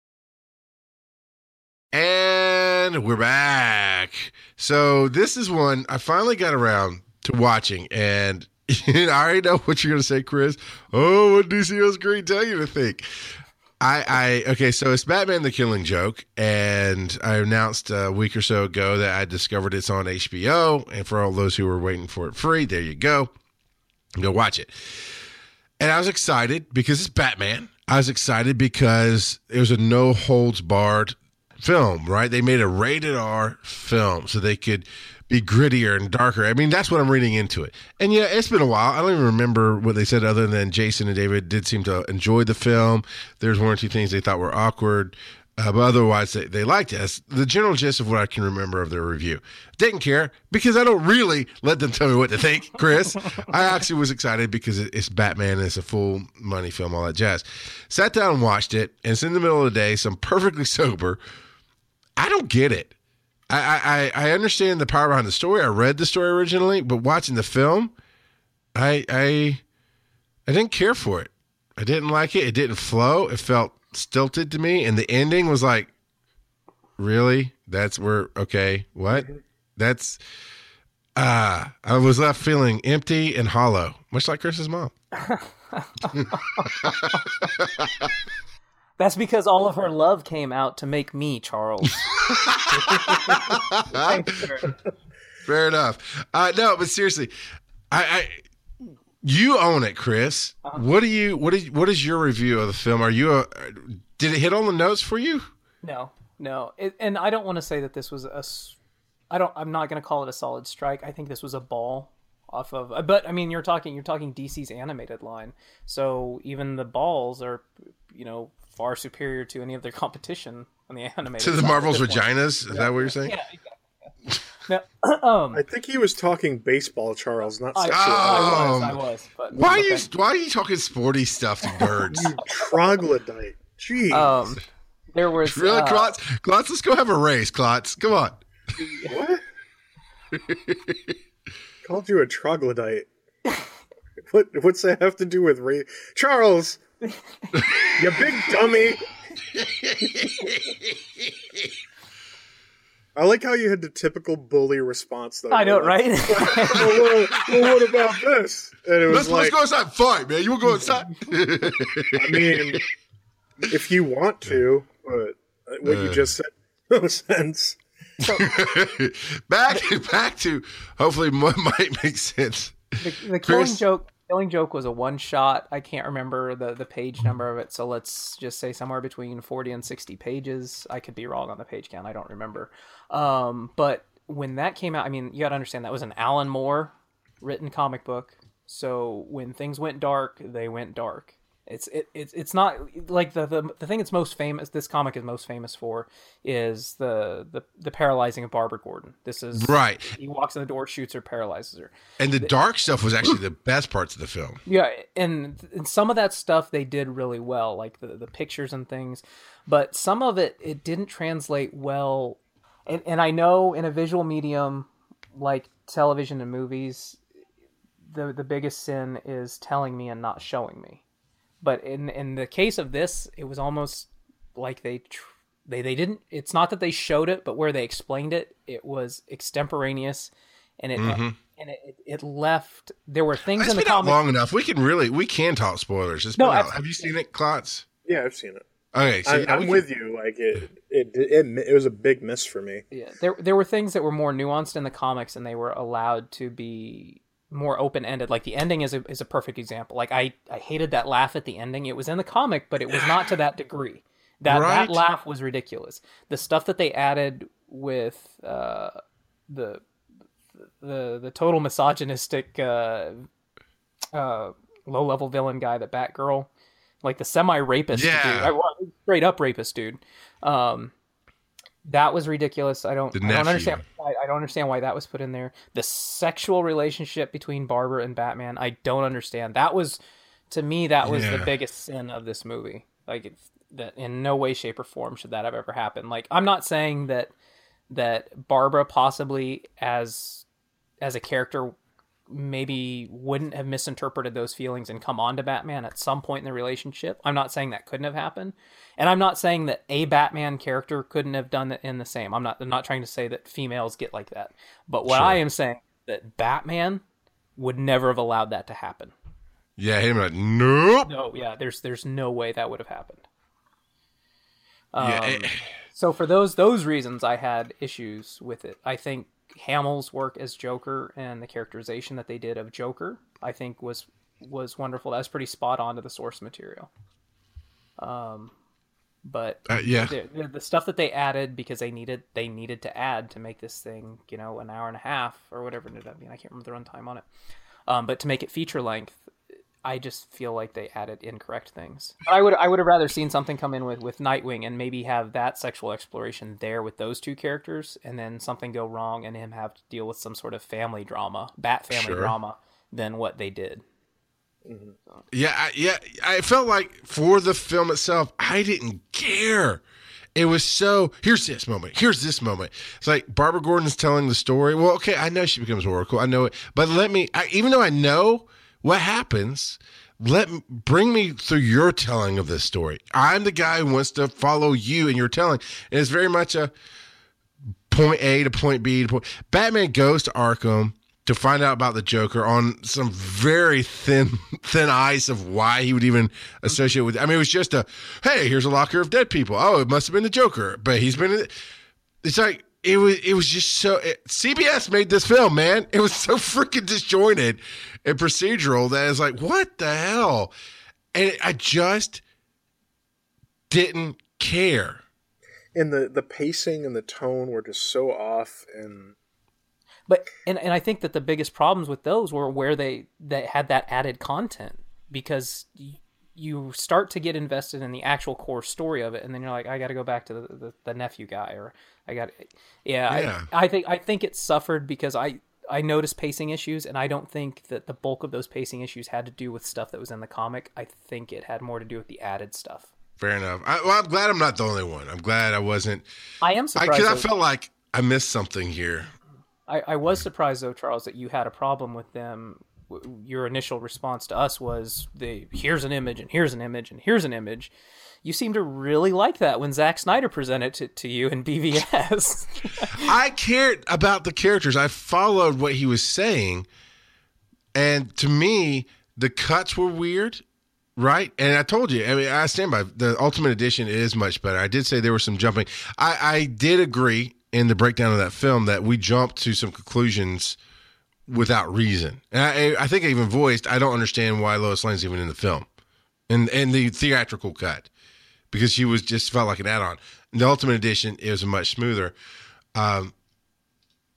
B: And we're back. So this is one I finally got around to watching, and I already know what you're going to say, Chris. Oh, what D C O Screen tell you to think? I, I okay, so it's Batman the Killing Joke, and I announced a week or so ago that I discovered it's on H B O, and for all those who were waiting for it free, there you go. Go watch it. And I was excited because it's Batman. I was excited because it was a no-holds-barred film, right? They made a rated R film so they could be grittier and darker. I mean, that's what I'm reading into it. And yeah, it's been a while. I don't even remember what they said other than Jason and David did seem to enjoy the film. There's one or two things they thought were awkward, uh, but otherwise they, they liked it. That's the general gist of what I can remember of their review. Didn't care because I don't really let them tell me what to think, Chris. I actually was excited because it's Batman and it's a full money film, all that jazz. Sat down and watched it, and it's in the middle of the day, so I'm perfectly sober. I don't get it. I, I, I understand the power behind the story. I read the story originally, but watching the film, I I I didn't care for it. I didn't like it. It didn't flow. It felt stilted to me. And the ending was like, really? That's where, okay, what? That's, ah, uh, I was left feeling empty and hollow, much like Chris's mom.
C: That's because all of her love came out to make me, Charles.
B: Fair enough. Uh, no, but seriously, I, I you own it, Chris. Uh-huh. What do you? What is? What is your review of the film? Are you? A, did it hit all the notes for you?
C: No, no, it, and I don't want to say that this was a. I don't. I'm not going to call it a solid strike. I think this was a ball off of. But I mean, you're talking. You're talking D C's animated line. So even the balls are, you know, far superior to any of their competition on the animated.
B: To the Marvel's vaginas? Is yeah, that what you're saying?
C: Yeah. yeah. Now, um,
D: I think he was talking baseball, Charles, not sexual.
C: I, I was, I was. But
B: why
C: okay.
B: are you why are you talking sporty stuff to nerds?
D: You troglodyte. Jeez.
C: Um, there was
B: really,
C: uh,
B: Klotz? Klotz, let's go have a race, Klotz. Come on.
D: What? Called you a troglodyte. What? What's that have to do with race? Charles, you big dummy. I like how you had the typical bully response, though.
C: I know,
D: like,
C: right?
D: well, well, well, what about this? And it was
B: let's,
D: like,
B: let's go outside. Fine, man. You want to go outside?
D: I mean, if you want to, but what uh, you just said no sense.
C: So,
B: back, back to hopefully what might make sense.
C: The, the killing joke. Killing Joke was a one shot. I can't remember the, the page number of it, so let's just say somewhere between forty and sixty pages. I could be wrong on the page count. I don't remember. Um, but when that came out, I mean, you got to understand that was an Alan Moore written comic book. So when things went dark, they went dark. It's it, it's it's not like the, the the thing that's most famous. This comic is most famous for is the the the paralyzing of Barbara Gordon. This is
B: right.
C: He walks in the door, shoots her, paralyzes her.
B: And the dark stuff was actually the best parts of the film.
C: Yeah, and and some of that stuff they did really well, like the the pictures and things. But some of it it didn't translate well. And and I know in a visual medium like television and movies, the the biggest sin is telling me and not showing me. But in in the case of this, it was almost like they tr- they they didn't. It's not that they showed it, but where they explained it, it was extemporaneous, and it mm-hmm. and it, it left. There were things
B: it's
C: in the
B: been
C: comic.
B: Out long enough. We can really we can talk spoilers. It's been
C: no,
B: out. Have you seen it, Klotz?
D: Yeah, I've seen it.
B: Okay, so
D: I,
B: yeah,
D: I'm
B: can...
D: with you. Like it, it, it, it was a big miss for me.
C: Yeah, there there were things that were more nuanced in the comics, and they were allowed to be more open-ended. Like the ending is a is a perfect example. Like I, I hated that laugh at the ending. It was in the comic, but it was not to that degree. That
B: right?
C: that laugh was ridiculous. The stuff that they added with uh, the the the total misogynistic uh, uh, low-level villain guy, that Batgirl, like the semi-rapist
B: yeah.
C: dude, I, straight up rapist dude. Um, That was ridiculous. I don't.
B: The
C: I don't
B: nephew.
C: understand. I, I don't understand why that was put in there. The sexual relationship between Barbara and Batman, I don't understand. That was, to me, that was
B: yeah.
C: the biggest sin of this movie. Like it's, that, in no way, shape, or form should that have ever happened. Like I'm not saying that that Barbara possibly as as a character maybe wouldn't have misinterpreted those feelings and come on to Batman at some point in the relationship. I'm not saying that couldn't have happened. And I'm not saying that a Batman character couldn't have done it in the same. I'm not I'm not trying to say that females get like that. But what
B: sure.
C: I am saying that Batman would never have allowed that to happen.
B: Yeah, him like, nope.
C: No, yeah, there's there's no way that would have happened. Um,
B: yeah, it...
C: So for those those reasons, I had issues with it. I think Hamill's work as Joker and the characterization that they did of Joker, I think was was wonderful. That was pretty spot on to the source material. Um, but
B: uh, yeah,
C: the, the, the stuff that they added because they needed they needed to add to make this thing, you know, an hour and a half or whatever it ended up being. I can't remember the runtime on it. Um, but to make it feature length, I just feel like they added incorrect things. I would I would have rather seen something come in with, with Nightwing and maybe have that sexual exploration there with those two characters, and then something go wrong and him have to deal with some sort of family drama, Bat family
B: sure.
C: drama, than what they did.
B: Mm-hmm. So. Yeah, I, yeah. I felt like for the film itself, I didn't care. It was so, here's this moment, here's this moment. It's like Barbara Gordon's telling the story. Well, okay, I know she becomes Oracle. I know it. But let me, I, even though I know what happens, let me, bring me through your telling of this story. I'm the guy who wants to follow you in your telling. And it's very much a point A to point B to point. Batman goes to Arkham to find out about the Joker on some very thin thin ice of why he would even associate with. I mean, it was just a, hey, here's a locker of dead people. Oh, it must have been the Joker, but he's been. It's like it was. It was just so. It, C B S made this film, man. It was so freaking disjointed and procedural that it's like, what the hell? And I just didn't care.
D: And the the pacing and the tone were just so off and.
C: But and, and I think that the biggest problems with those were where they, they had that added content, because you, you start to get invested in the actual core story of it, and then you're like, I got to go back to the, the, the nephew guy, or I got yeah.
B: yeah.
C: I, I think I think it suffered because I I noticed pacing issues, and I don't think that the bulk of those pacing issues had to do with stuff that was in the comic. I think it had more to do with the added stuff.
B: Fair enough. I, well, I'm glad I'm not the only one. I'm glad I wasn't.
C: I am surprised
B: because I, I felt like I missed something here.
C: I, I was surprised, though, Charles, that you had a problem with them. Your initial response to us was, the here's an image, and here's an image, and here's an image. You seem to really like that when Zack Snyder presented it to, to you in B V S.
B: I cared about the characters. I followed what he was saying. And to me, the cuts were weird, right? And I told you, I mean, I stand by the Ultimate Edition is much better. I did say there was some jumping. I, I did agree in the breakdown of that film that we jumped to some conclusions without reason. And I, I think I even voiced, I don't understand why Lois Lane's even in the film and, and the theatrical cut, because she was just felt like an add-on. In the Ultimate Edition, it was much smoother. Um,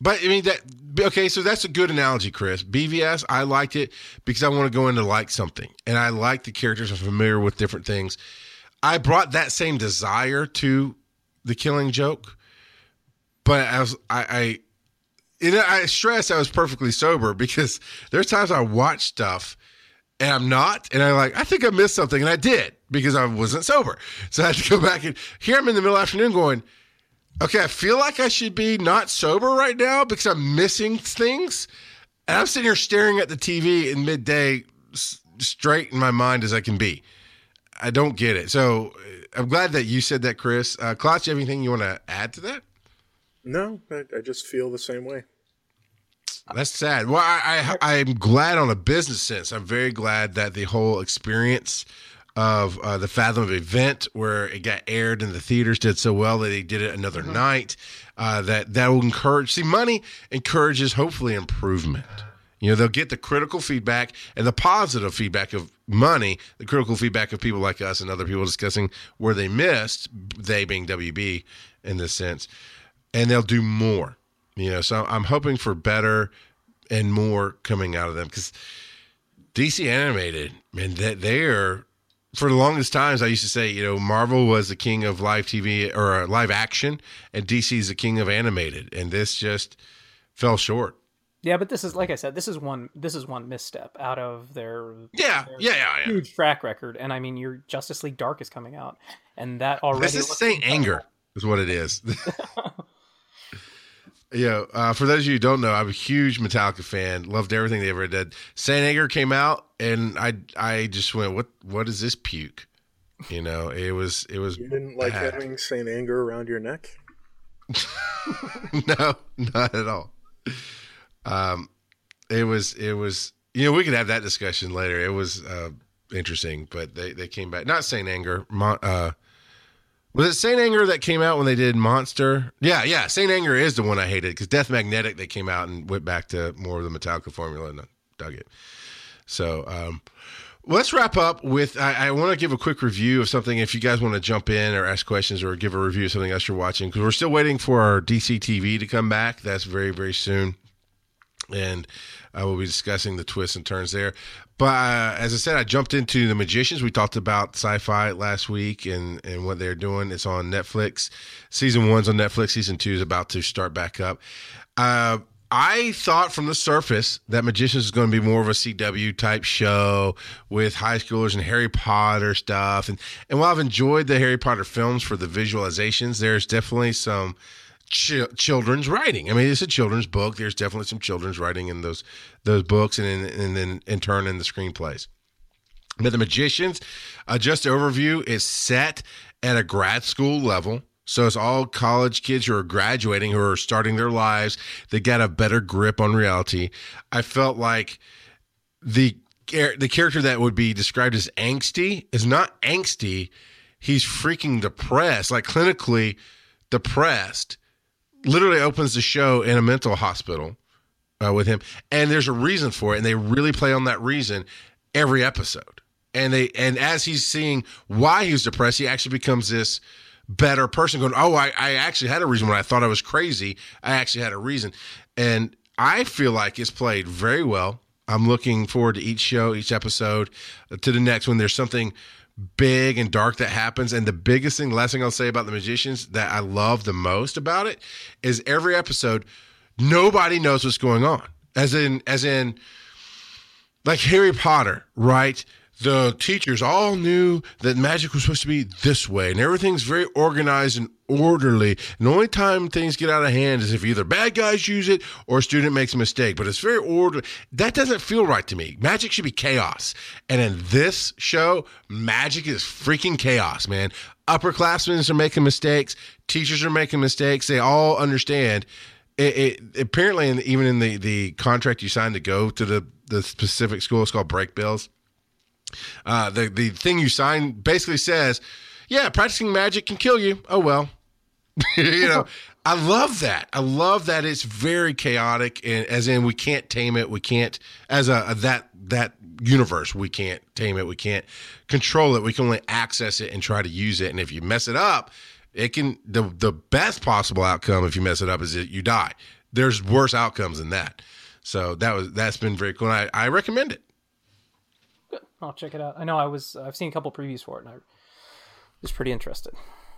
B: But I mean that okay, so that's a good analogy, Chris. B V S, I liked it because I want to go in to like something, and I like the characters. I'm familiar with different things. I brought that same desire to The Killing Joke, but I was I I, and I stress I was perfectly sober because there's times I watch stuff and I'm not, and I'm like I think I missed something, and I did because I wasn't sober. So I had to go back, and here I'm in the middle of the afternoon going, okay, I feel like I should be not sober right now because I'm missing things. And I'm sitting here staring at the T V in midday, s- straight in my mind as I can be. I don't get it. So I'm glad that you said that, Chris. Uh, Klotz, you have anything you want to add to that?
D: No, I, I just feel the same way.
B: That's sad. Well, I, I, I'm glad on a business sense. I'm very glad that the whole experience of uh, the Fathom event where it got aired in the theaters did so well that they did it another mm-hmm. night. Uh, that that will encourage. See, money encourages hopefully improvement. You know, they'll get the critical feedback and the positive feedback of money, the critical feedback of people like us and other people discussing where they missed, they being W B in this sense, and they'll do more. You know, so I'm hoping for better and more coming out of them because D C Animated, man, that they are. For the longest times, I used to say, you know, Marvel was the king of live T V or live action, and D C is the king of animated, and this just fell short.
C: Yeah, but this is, like I said, this is one this is one misstep out of their,
B: yeah,
C: their
B: yeah, yeah,
C: huge
B: yeah.
C: track record. And I mean, your Justice League Dark is coming out, and that already.
B: This is Saint Anger, is what it is. Yeah, uh, for those of you who don't know, I'm a huge Metallica fan. Loved everything they ever did. Saint Anger came out, and I I just went, what what is this puke? You know, it was it was.
D: You didn't like
B: bad.
D: having Saint Anger around your neck?
B: No, not at all. Um, it was it was. You know, we could have that discussion later. It was uh, interesting, but they they came back. Not Saint Anger. Mon- uh, Was it Saint Anger that came out when they did Monster? Yeah, yeah. Saint Anger is the one I hated because Death Magnetic, they came out and went back to more of the Metallica formula, and I dug it. So um, let's wrap up with, I, I want to give a quick review of something if you guys want to jump in or ask questions or give a review of something else you're watching, because we're still waiting for our D C T V to come back. That's very, very soon. And uh, we'll be discussing the twists and turns there. But uh, as I said, I jumped into The Magicians. We talked about Sci-Fi last week and, and what they're doing. It's on Netflix. Season one's on Netflix. Season two is about to start back up. Uh, I thought from the surface that Magicians is going to be more of a C W type show with high schoolers and Harry Potter stuff. And, and while I've enjoyed the Harry Potter films for the visualizations, there's definitely some Ch- children's writing. I mean, it's a children's book. There's definitely some children's writing in those those books, and in, and then in turn in the screenplays. But The Magicians, uh, just an overview, is set at a grad school level. So it's all college kids who are graduating, who are starting their lives. They got a better grip on reality. I felt like the the character that would be described as angsty is not angsty. He's freaking depressed, like clinically depressed. Literally opens the show in a mental hospital uh, with him, and there's a reason for it, and they really play on that reason every episode. And they and as he's seeing why he was depressed, he actually becomes this better person, going, "Oh, I, I actually had a reason when I thought I was crazy. I actually had a reason," and I feel like it's played very well. I'm looking forward to each show, each episode, uh, to the next one. There's something big and dark that happens, and the biggest thing, last thing I'll say about The Magicians that I love the most about it is every episode nobody knows what's going on, as in as in like Harry Potter, right? The teachers all knew that magic was supposed to be this way, and everything's very organized and orderly. And the only time things get out of hand is if either bad guys use it or a student makes a mistake. But it's very orderly. That doesn't feel right to me. Magic should be chaos. And in this show, magic is freaking chaos, man. Upperclassmen are making mistakes. Teachers are making mistakes. They all understand. It, it apparently, in, even in the, the contract you signed to go to the, the specific school, it's called Break Bills. Uh, the, the thing you sign basically says, yeah, practicing magic can kill you. Oh, well, you know, I love that. I love that it's very chaotic, and as in we can't tame it. We can't, as a, a that, that universe, we can't tame it. We can't control it. We can only access it and try to use it. And if you mess it up, it can, the, the best possible outcome if you mess it up is that you die. there's worse outcomes than that. So that was that's been very cool. And I, I recommend it.
C: Good. I'll check it out. I know I was I've seen a couple previews for it, and I was pretty interested.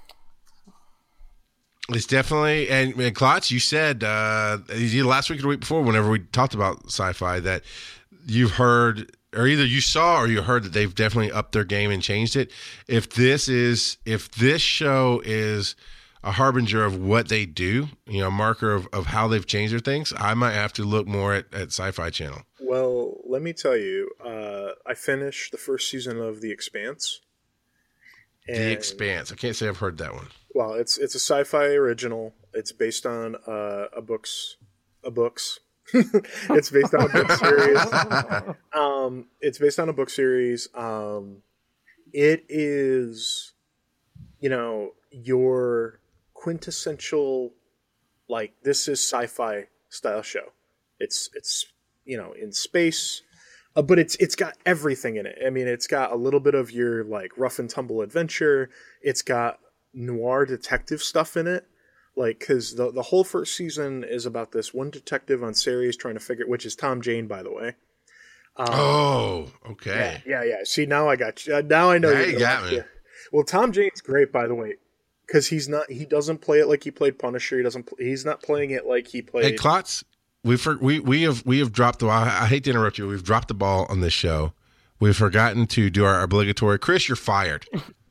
B: It's definitely, and, and Klotz, you said uh, either last week or the week before, whenever we talked about sci-fi, that you've heard, or either you saw or you heard that they've definitely upped their game and changed it. If this is, if this show is a harbinger of what they do, you know, a marker of, of how they've changed their things, I might have to look more at, at Sci-Fi Channel.
D: Well, let me tell you, uh, I finished the first season of The Expanse.
B: The Expanse. I can't say I've heard that one.
D: Well, it's it's a sci-fi original. It's based on uh, a books, a books. It's based on a book series. Um, it's based on a book series. Um, it is, you know, your quintessential, like, this is sci-fi style show. It's it's you know, in space. Uh, but it's it's got everything in it. I mean, it's got a little bit of your like rough and tumble adventure. It's got noir detective stuff in it, like because the the whole first season is about this one detective on Ceres trying to figure, which is Tom Jane, by the way.
B: Um, oh, okay.
D: Yeah, yeah, yeah. See, now I got you. Now I know
B: now you got me.
D: Yeah. Well, Tom Jane's great, by the way, because he's not. He doesn't play it like he played Punisher. He doesn't. He's not playing it like he played.
B: Hey, Klotz. We for, we we have we have dropped the. I, I hate to interrupt you. We've dropped the ball on this show. We've forgotten to do our obligatory. Chris, you're fired.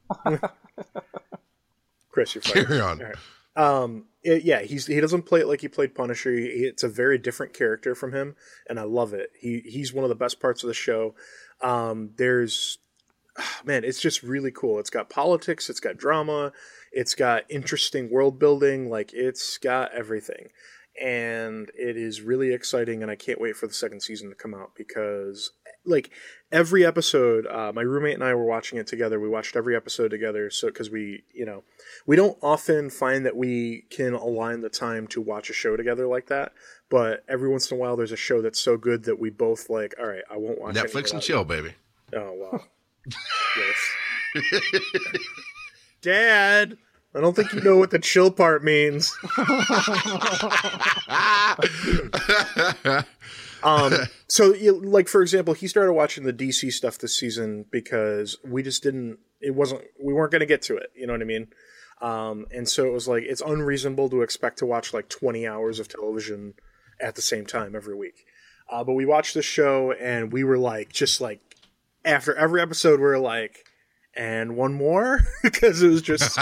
D: Chris, you're fired.
B: Carry on.
D: All right. Um, it, yeah, he's he doesn't play it like he played Punisher. He, it's a very different character from him, and I love it. He he's one of the best parts of the show. Um, there's man, it's just really cool. It's got politics. It's got drama. It's got interesting world building. Like it's got everything. And it is really exciting, and I can't wait for the second season to come out because, like, every episode, uh, my roommate and I were watching it together. We watched every episode together, so because we, you know, we don't often find that we can align the time to watch a show together like that. But every once in a while, there's a show that's so good that we both like. All right, I won't watch
B: Netflix and chill,
D: you.
B: baby.
D: Oh wow, yes, Dad. I don't think you know what the chill part means. um, so, you, like, for example, he started watching the D C stuff this season because we just didn't, it wasn't, we weren't going to get to it. You know what I mean? Um, and so it was like, it's unreasonable to expect to watch like twenty hours of television at the same time every week. Uh, but we watched the show and we were like, just like, after every episode, we were like, and one more? Because it was just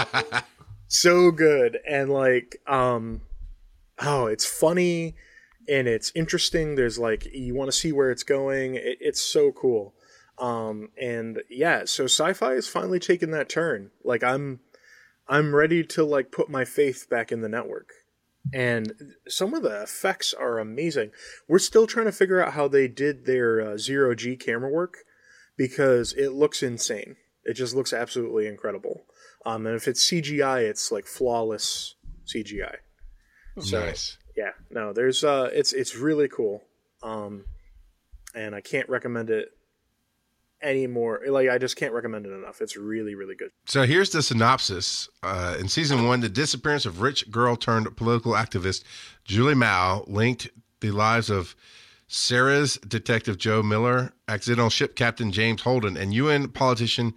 D: so good. And like, um, oh, it's funny and it's interesting. There's like, you want to see where it's going. It, it's so cool. Um, and yeah, so sci-fi is finally taking that turn. Like I'm, I'm ready to like put my faith back in the network. And some of the effects are amazing. We're still trying to figure out how they did their uh, zero G camera work because it looks insane. It just looks absolutely incredible. Um, and if it's C G I, it's like flawless C G I. So,
B: nice.
D: Yeah, no, there's uh, it's it's really cool. Um, and I can't recommend it anymore. Like I just can't recommend it enough. It's really really good.
B: So here's the synopsis. Uh, in season one, the disappearance of rich girl turned political activist Julie Mao linked the lives of Sarah's detective Joe Miller, accidental ship captain James Holden, and U N politician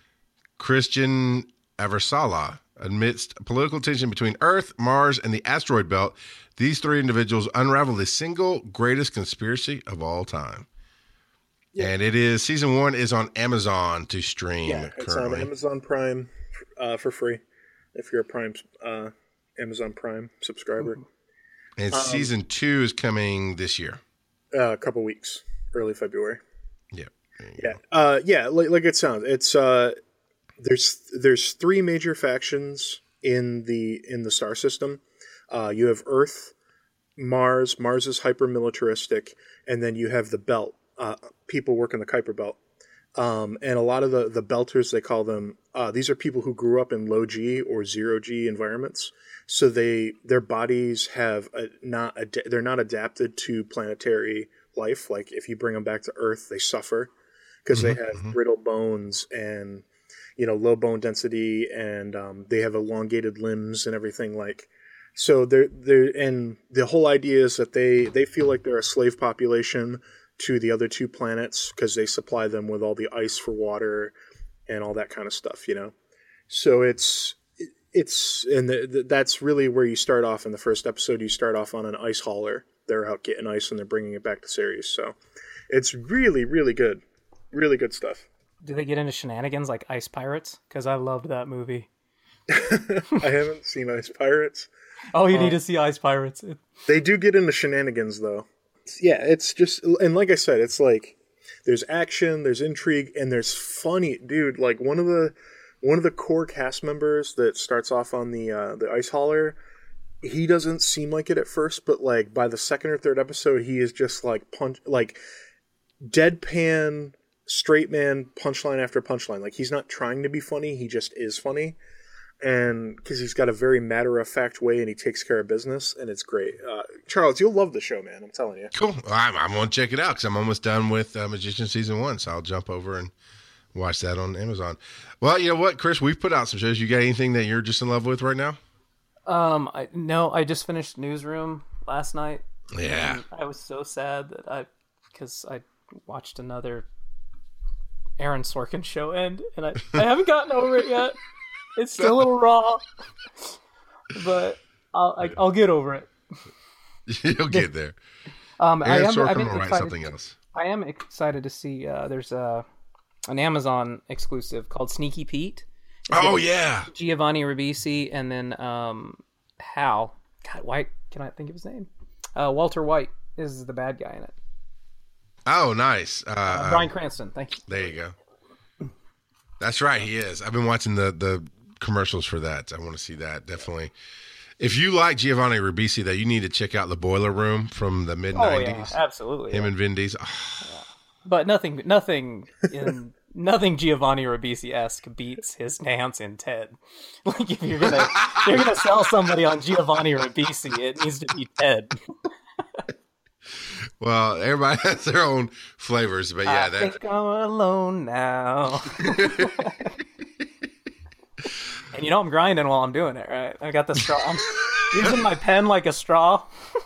B: Christian Aversala. Amidst political tension between Earth, Mars, and the asteroid belt, these three individuals unravel the single greatest conspiracy of all time. Yeah. And it is season one is on Amazon to stream.
D: Yeah, it's
B: currently.
D: on Amazon Prime uh, for free if you're a Prime uh, Amazon Prime subscriber.
B: And
D: um,
B: season two is coming this year.
D: Uh, a couple weeks, early February.
B: Yeah,
D: yeah, uh, yeah. Like, like it sounds. It's uh, there's there's three major factions in the in the star system. Uh, you have Earth, Mars. Mars is hyper militaristic, and then you have the belt. Uh, people work in the Kuiper Belt. Um, and a lot of the, the belters, they call them, uh, these are people who grew up in low G or zero G environments. So they, their bodies have a, not, ad- they're not adapted to planetary life. Like if you bring them back to Earth, they suffer because mm-hmm, they have mm-hmm. brittle bones and, you know, low bone density and, um, they have elongated limbs and everything. Like, So they're they're and the whole idea is that they they feel like they're a slave population to the other two planets because they supply them with all the ice for water and all that kind of stuff, you know. So it's it's and the, the, that's really where you start off in the first episode. You start off on an ice hauler. They're out getting ice and they're bringing it back to Ceres. So it's really really good, really good stuff.
C: Do they get into shenanigans like Ice Pirates? Because I loved that movie.
D: I haven't seen Ice Pirates.
C: Oh, you
D: um,
C: need to see Ice Pirates. It...
D: They do get into shenanigans, though. Yeah, it's just... And like I said, it's like... There's action, there's intrigue, and there's funny... Dude, like, one of the one of the core cast members that starts off on the uh, the ice hauler, he doesn't seem like it at first, but, like, by the second or third episode, he is just, like, punch... Like, deadpan... straight man punchline after punchline. Like, he's not trying to be funny, he just is funny. And because he's got a very matter-of-fact way and he takes care of business, and it's great. Uh, Charles, you'll love the show, man. I'm telling you.
B: Cool. I'm, I'm going to check it out because I'm almost done with uh, Magician Season one, so I'll jump over and watch that on Amazon. Well, you know what, Chris? We've put out some shows. You got anything that you're just in love with right now?
C: Um, I, no, I just finished Newsroom last night.
B: Yeah.
C: I was so sad that I, because I watched another Aaron Sorkin show end, and I, I haven't gotten over it yet. It's still a little raw, but I'll I, I'll get over it.
B: You'll get there.
C: Um,
B: Aaron
C: I am,
B: Sorkin
C: I'm
B: will write
C: excited,
B: something else.
C: I am excited to see. Uh, there's a an Amazon exclusive called Sneaky Pete. It's
B: Oh yeah,
C: Giovanni Ribisi, and then um, Hal. God, why can I think of his name? Uh, Walter White is the bad guy in it.
B: Oh, nice. Uh,
C: Uh, Bryan Cranston. Thank you.
B: There you go. That's right. He is. I've been watching the the commercials for that. I want to see that definitely. If you like Giovanni Ribisi, though, you need to check out The Boiler Room from the mid nineties.
C: Oh yeah, absolutely.
B: Him
C: yeah.
B: and Vin Diesel.
C: But nothing, nothing in nothing Giovanni Ribisi-esque beats his dance in Ted. Like if you're gonna you're gonna sell somebody on Giovanni Ribisi, it needs to be Ted.
B: Well, everybody has their own flavors, but yeah,
C: I
B: that.
C: think I'm alone now. And you know I'm grinding while I'm doing it, right? I got the straw. I'm using my pen like a straw.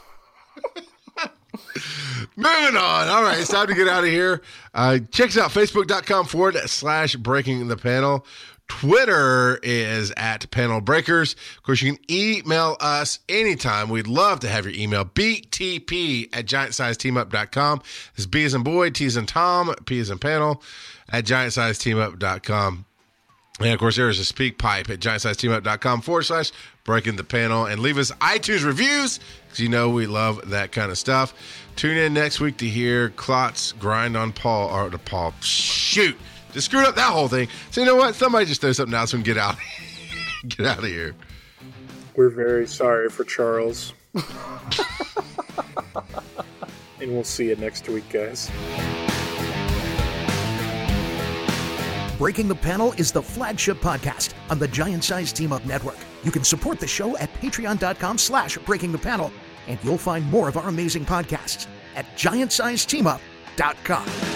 B: Moving on. All right, it's time to get out of here. Uh, check us out, facebook.com forward slash breaking the panel. Twitter is at Panel Breakers. Of course, you can email us anytime. We'd love to have your email. B T P at giant size team up dot com. This is B as in boy, T as in Tom, P as in panel at giant size team up dot com. And of course, there is a speak pipe at giant size team up dot com forward slash breaking the panel. And leave us iTunes reviews because you know we love that kind of stuff. Tune in next week to hear Klotz grind on Paul, or to Paul, shoot. Just screwed up that whole thing. So you know what? Somebody just throw something else and get out. Get out of here.
D: We're very sorry for Charles. And we'll see you next week, guys.
A: Breaking the Panel is the flagship podcast on the Giant Size Team Up Network. You can support the show at patreon.com slash breaking the panel, and you'll find more of our amazing podcasts at giant size team up dot com.